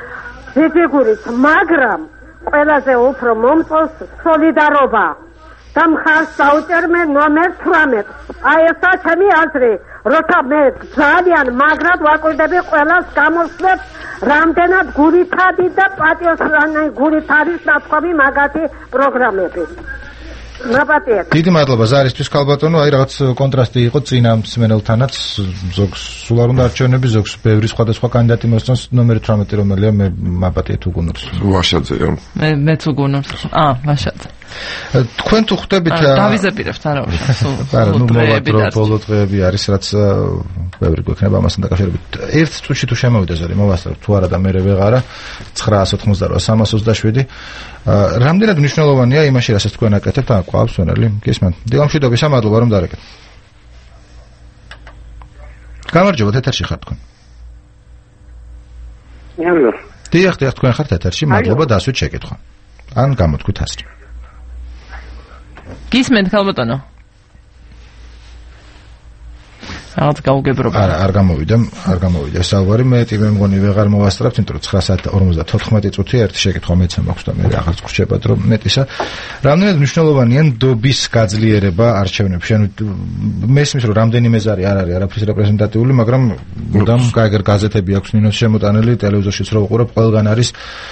ფიგურით, მაგრამ ყველაზე უფრო მომწონს სოლიდარობა. და მხარს დაუჭერ მე ნომერ თვრამეტ. აი ესა ჩემი აზრი, როცა მე ძალიან მაგრად ვაკვირდები ყველას გამოსვლებს, რამდენად გულითადი და პატიოსანი გულით არის ნათქვამი მაგათი პროგრამები. ნაბატიეთ. დიდი მადლობა ზარისთვის ქალბატონო, აი რაღაც კონტრასტი იყო წინა მსმენელთანაც, ზოგს სულ არ უნდა არჩევნები, ზოგს ბევრი სხვადასხვა კანდიდატი მოსწონს, ნომერი თვრამეტი რომელია, მე მაბატიეთ უგუნურს. ვაშაძეა. მე მეც უგუნურს. აა, ვაშაძე. თქვენ თუ ხვდებით დავიზებირებთ არა სულ მოვატრო ბოლო დღეები არის რაც ბევრი გვექნება ამასთან დაკავშირებით. ერთ წუთში თუ შემოვიდა ზარი მოვასწრებ თუ არა და მე ვეღარა ცხრაას ოცდაოთხ სამას ოცდაშვიდი რამდენად მნიშვნელოვანია იმაში რასაც თქვენ აკეთებთ ან ყავს ვენელი გისმენთ დილამშვიდობი სამადლობა რომ დარეკეთ გამარჯობა ეთერში ხართ თქვენ მადლობა დიახ დიახ თქვენ ხართ ეთერში მადლობა დასვით შეკითხვა ან გამოთქვით ასწრაფ გისმენთ ქალბატონო რაღაც გაუგებრობა არა არ გამოვიდა არ გამოვიდა საუბარი მე ტიპი მგონი ვეღარ მოვასწრებთ იმიტომ რომ ცხრა საათი ორმოცდათოთხმეტი წუთი ერთი შეკითხვა მეც მაქვს და მე აღარც გრჩებათ რომ მეტისა რამდენად მნიშვნელოვანია ნდობის გაძლიერება არჩევნებში ანუ მესმის რომ რამდენიმე ზარი არ არის არაფრის რეპრეზენტატიული მაგრამ მუდამ გაიგერ გაზეთები აქვს ნინოს შემოტანილი ტელევიზორშიც რო ვუყურებ ყველგან არის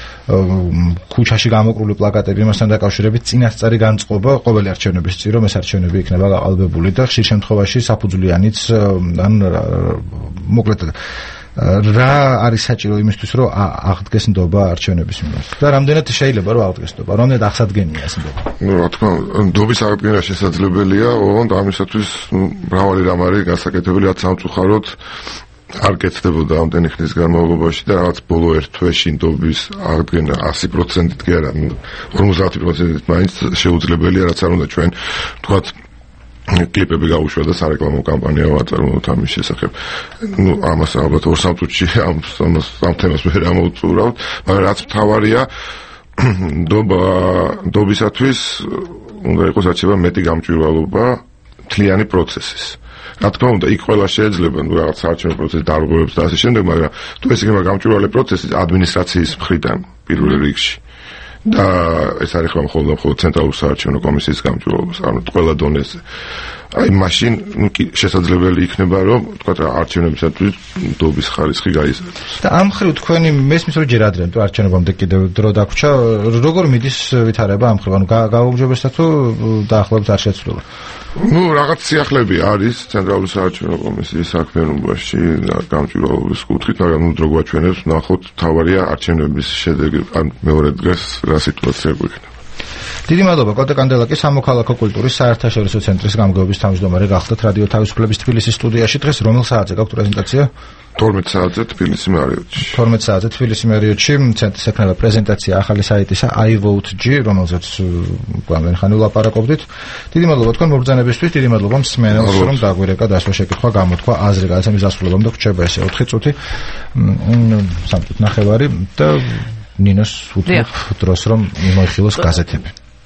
ქუჩაში გამოკრული პლაკატები იმასთან დაკავშირებით წინასწარი განწყობა ყოველი არჩევნების წინ რომ ეს არჩევნები იქნება გაყალბებული და ხშირ შემთხვევაში საფუძვლიანიც ან მოკლედ რა არის საჭირო იმისთვის რომ აღდგეს ნდობა არჩევნების მიმართ და რამდენად შეიძლება რომ აღდგეს ნდობა რამდენად აღსადგენია ეს ნდობა ну რა თქმა უნდა ნდობის აღდგენა შესაძლებელია ოღონდ ამისათვის მრავალი რამ არის გასაკეთებელი რაც სამწუხაროდ არ კეთდებოდა ამდენი ხნის განმავლობაში და რაღაც ბოლო ერთ თვეში ნდობის აღდგენა ასი პროცენტით კი არა ორმოცდაათი პროცენტით მაინც შეუძლებელია რაც არ უნდა ჩვენ თქვათ კლიპები გავუშვა და სარეკლამო კამპანია ვაწარმოოთ ამის შესახებ. ну ამას ალბათ ორ სამ წუთში ამ ამ თემას ვერ ამოვწურავთ, მაგრამ რაც მთავარია ნდობა ნდობისათვის უნდა იყოს არჩევა მეტი გამჭვირვალობა მთლიანი პროცესის. რა თქმა უნდა, იქ ყველა შეიძლება ნუ რაღაც საარჩევნო პროცესი დარღვევებს და ასე შემდეგ, მაგრამ თუ ეს იქნება გამჭვირვალე პროცესი ადმინისტრაციის მხრიდან პირველ რიგში და ეს არის ხომ მხოლოდ მხოლოდ ცენტრალური საარჩევნო კომისიის გამჭვირვალებას, ანუ ყველა დონეზე. აი მაშინ შესაძლებელი იქნება რომ თქვა არჩევნებისათვის ნდობის ხარისხი გაიზარდოს. და ამ მხრივ თქვენი მესმის რომ ჯერ ადრე თუ არჩევნებამდე კიდევ დრო დაგვრჩა, როგორ მიდის ვითარება ამ მხრივ, ანუ გააუმჯობესდა თუ დაახლოებით არ შეცვლილა? ну რაღაც სიახლეები არის ცენტრალური საარჩევნო კომისიის საქმიანობაში გამჭვირვალობის კუთხით, მაგრამ ნუ დრო გვაჩვენებს, ნახოთ თავარია არჩევნების შედეგი ან მეორე დღეს რა სიტუაცია გვექნება. დიდი მადლობა კოტე კანდელაკი სამოქალაქო კულტურის საერთაშორისო ცენტრის გამგეობის თავმჯდომარე გახდათ რადიო თავისუფლების თბილისის სტუდიაში დღეს რომელ საათზე გაქვთ პრეზენტაცია? თორმეტ საათზე თბილისი მარიოტში. თორმეტ საათზე თბილისი მარიოტში ცენტრის ექნება პრეზენტაცია ახალი საიტისა i vote g, რომელზეც გვამენ ხანი ვლაპარაკობდით. დიდი მადლობა თქვენ მობრძანებისთვის, დიდი მადლობა მსმენელს, რომ დაგვირეკა დასვა შეკითხვა, გამოთქვა აზრი გადაცემის დასრულებამდე გვჭება ესე ოთხი წუთი, სამ წუთი ნახევარი და ნინოს უთმობ დროს რომ იმოიხილოს გაზეთები.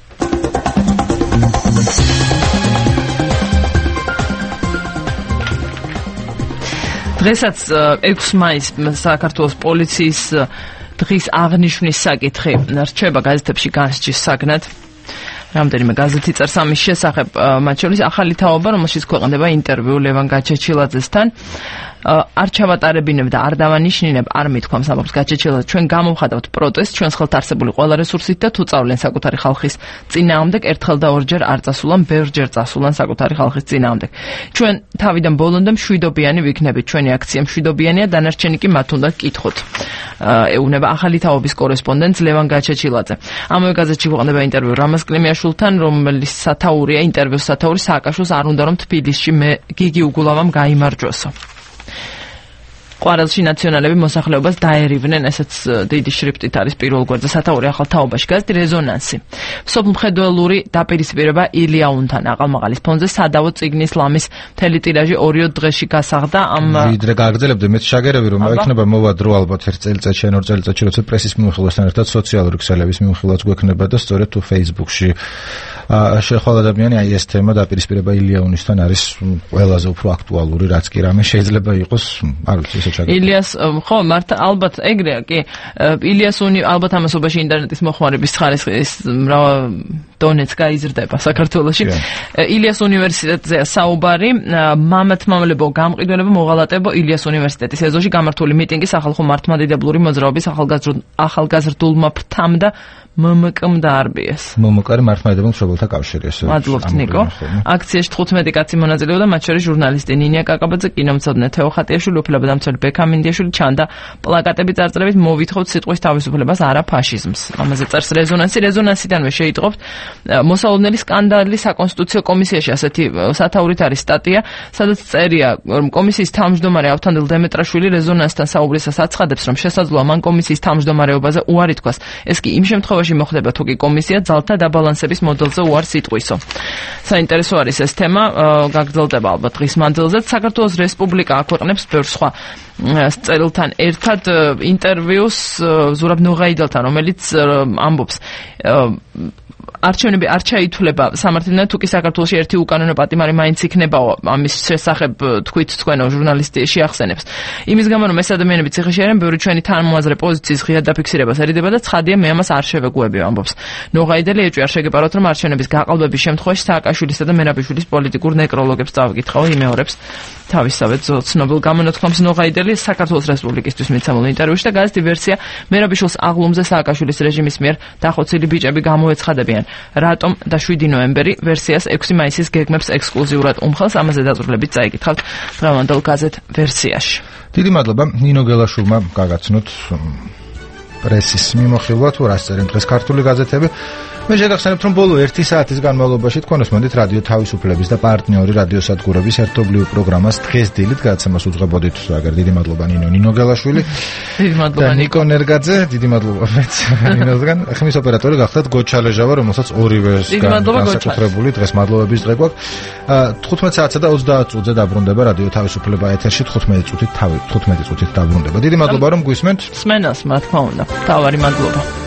დღესაც ექვსი მაისს საქართველოს პოლიციის დღის აღნიშვნის საკითხი რჩება გაზეთებში განსჯის საგნად. რამდენიმე გაზეთი წერს ამის შესახებ, მათ შორის ახალი თაობა, რომელშიც ქვეყნდება ინტერვიუ ლევან გაჩეჩილაძესთან. არ ჩავატარებინებ და არ დავანიშნინებ, არ მithქვამს ამბობს გაჩეჩილაძე, ჩვენ გამოვხატავთ პროტესტს ჩვენს ხელთ არსებული ყველა რესურსით და თუ წავლენ საკუთარი ხალხის წინააღმდეგ, ერთხელ და ორჯერ არ წასულან, ბევრჯერ წასულან საკუთარი ხალხის წინააღმდეგ. ჩვენ თავიდან ბოლომდე მშვიდობიანი ვიქნებით, ჩვენი აქცია მშვიდობიანია, დანარჩენი კი მათ უნდა გკითხოთ. ეუბნება ახალი თაობის კორესპონდენტს ლევან გაჩეჩილაძე. ამავე გაზეთში ქვეყნდება ინტერვიუ რამაზ კლიმიაშვილთან, რომელიც სათაურია, ინტერვიუს სათაური სააკაშვილს არ უნდა რომ თბილისში მე გიგი უგულავამ გაიმარჯვოსო. ყვარელში ნაციონალები მოსახლეობას დაერივნენ, ესეც დიდი შრიფტით არის პირველ გვერდზე სათაური ახალ თაობაში გაზეთი რეზონანსი. სოფლმხედველური დაპირისპირება ილიაუნთან აყალმაღალის ფონზე სადავო წიგნის ლამის მთელი ტირაჟი ორიო დღეში გასაღდა. ამ ვიდრე გააგრძელებდა მეც შაგერები რომ აიქნება მოვა დრო ალბათ ერთ წელიწადში ან ორ წელიწადში როცა პრესის მიმოხილვასთან ერთად სოციალური ქსელებების მიმოხილვაც გვექნება და სწორედ თუ Facebook-ში შეხვალ ადამიანი აი ეს თემა დაპირისპირება ილია უნისთან არის ყველაზე უფრო აქტუალური, რაც კი რამე შეიძლება იყოს, არ ვიცი ესე ჩაგე. ილიას ხო, მართ ალბათ ეგრეა კი. ილიას უნი ალბათ ამასობაში ინტერნეტის მოხმარების ხარისხის დონეც გაიზრდება საქართველოში. ილიას უნივერსიტეტზეა საუბარი, მამათმამლებო გამყიდველება მოღალატებო ილიას უნივერსიტეტის ეზოში გამართული მიტინგი სახალხო მართლმადიდებლური მოძრაობის ახალგაზრდულმა ფრთამდა მმკ-მ დაარბიეს. მმკ არის მართლმადიდებელ მშობელთა კავშირი ესე. მადლობთ ნიკო. აქციაში თხუთმეტი კაცი მონაწილეობდა, მათ შორის ჟურნალისტი ნინია კაკაბაძე, კინომცოდნე თეო ხატიაშვილი, უფლებადამცველი ბექა მინდიაშვილი, ჩანდა პლაკატები წარწერებით მოვითხოვთ სიტყვის თავისუფლებას, არა ფაშიზმს. ამაზე წერს რეზონანსი, რეზონანსიდანვე შეიტყობთ მოსალოდნელი სკანდალი საკონსტიტუციო კომისიაში, ასეთი სათაურით არის სტატია, სადაც წერია, რომ კომისიის თავმჯდომარე ავთანდილ დემეტრაშვილი რეზონანსთან საუბრისას აცხადებს, რომ შესაძლოა მან კომისიის თავმჯდომარეობაზე უარი თქვას. ეს კი იმ შემთხვევაში მოხდება თუ კი კომისია ძალთა დაბალანსების მოდელზე უარს იტყვისო. საინტერესო არის ეს თემა, გაგრძელდება ალბათ დღის მანძილზე. საქართველოს რესპუბლიკა აქვეყნებს ბევრ სხვა წერილთან ერთად ინტერვიუს ზურაბ ნუღაიდელთან, რომელიც ამბობს არჩევნები არ ჩაითვლება სამართლიდან, თუ კი საქართველოში ერთი უკანონო პატიმარი მაინც იქნებაო, ამის შესახებ თქვით თქვენო ჟურნალისტი შეახსენებს. იმის გამო რომ ეს ადამიანები ციხეში არიან, ბევრი ჩვენი თანამოაზრე პოზიციის ღია დაფიქსირებას ერიდება და ცხადია მე ამას არ შევეგუებია, ამბობს. ნოღაიდელი ეჭვი არ შეგეპაროთ, რომ არჩევნების გაყალბების შემთხვევაში სააკაშვილისა და მერაბიშვილის პოლიტიკურ ნეკროლოგებს წავიკითხავ, იმეორებს თავისავე ცნობილ გამონათქვამს ნოღაიდელი საქართველოს რესპუბლიკისთვის მიცემულ ინტერვიუში და გაზეთი ვერსია მერაბიშვილს აღლუმზე სააკაშვილის რეჟიმის მიერ დახოცილი ბიჭები გამოეცხადებიან. რატომ და შვიდი ნოემბერი ვერსიას ექვსი მაისის გეგმებს ექსკლუზიურად უმხელს, ამაზე დაწვრილებით წაიკითხავთ დღევანდელ გაზეთ ვერსიაში. დიდი მადლობა ნინო გელაშვილმა გაგაცნოთ პრესის მიმოხილვა თუ რას წერენ დღეს ქართული გაზეთები. მე შეგახსენებთ, რომ ბოლო ერთი საათის განმავლობაში თქვენ უსმენთ რადიო თავისუფლების და პარტნიორი რადიოსადგურების ერთობლივ პროგრამას დღეს დილით გადაცემას უძღვებოდით. აგერ დიდი მადლობა ნინო ნინო გელაშვილი. დიდი მადლობა ნიკო ნერგაძე, დიდი მადლობა მეც ნინოსგან. ხმის ოპერატორი გახდათ გოჩა ლეჟავა, რომელსაც ორივე განსაკუთრებული დღეს მადლობების დღე გვაქვს. თხუთმეტ საათსა და ოცდაათ წუთზე დაბრუნდება რადიო თავისუფლება ეთერში, თხუთმეტი წუთით თხუთმეტი წუთით დაბრუნდება. დიდი მადლობა რომ გვისმენთ. სმენას, რა თქმა უნდა. თავარი მადლობა.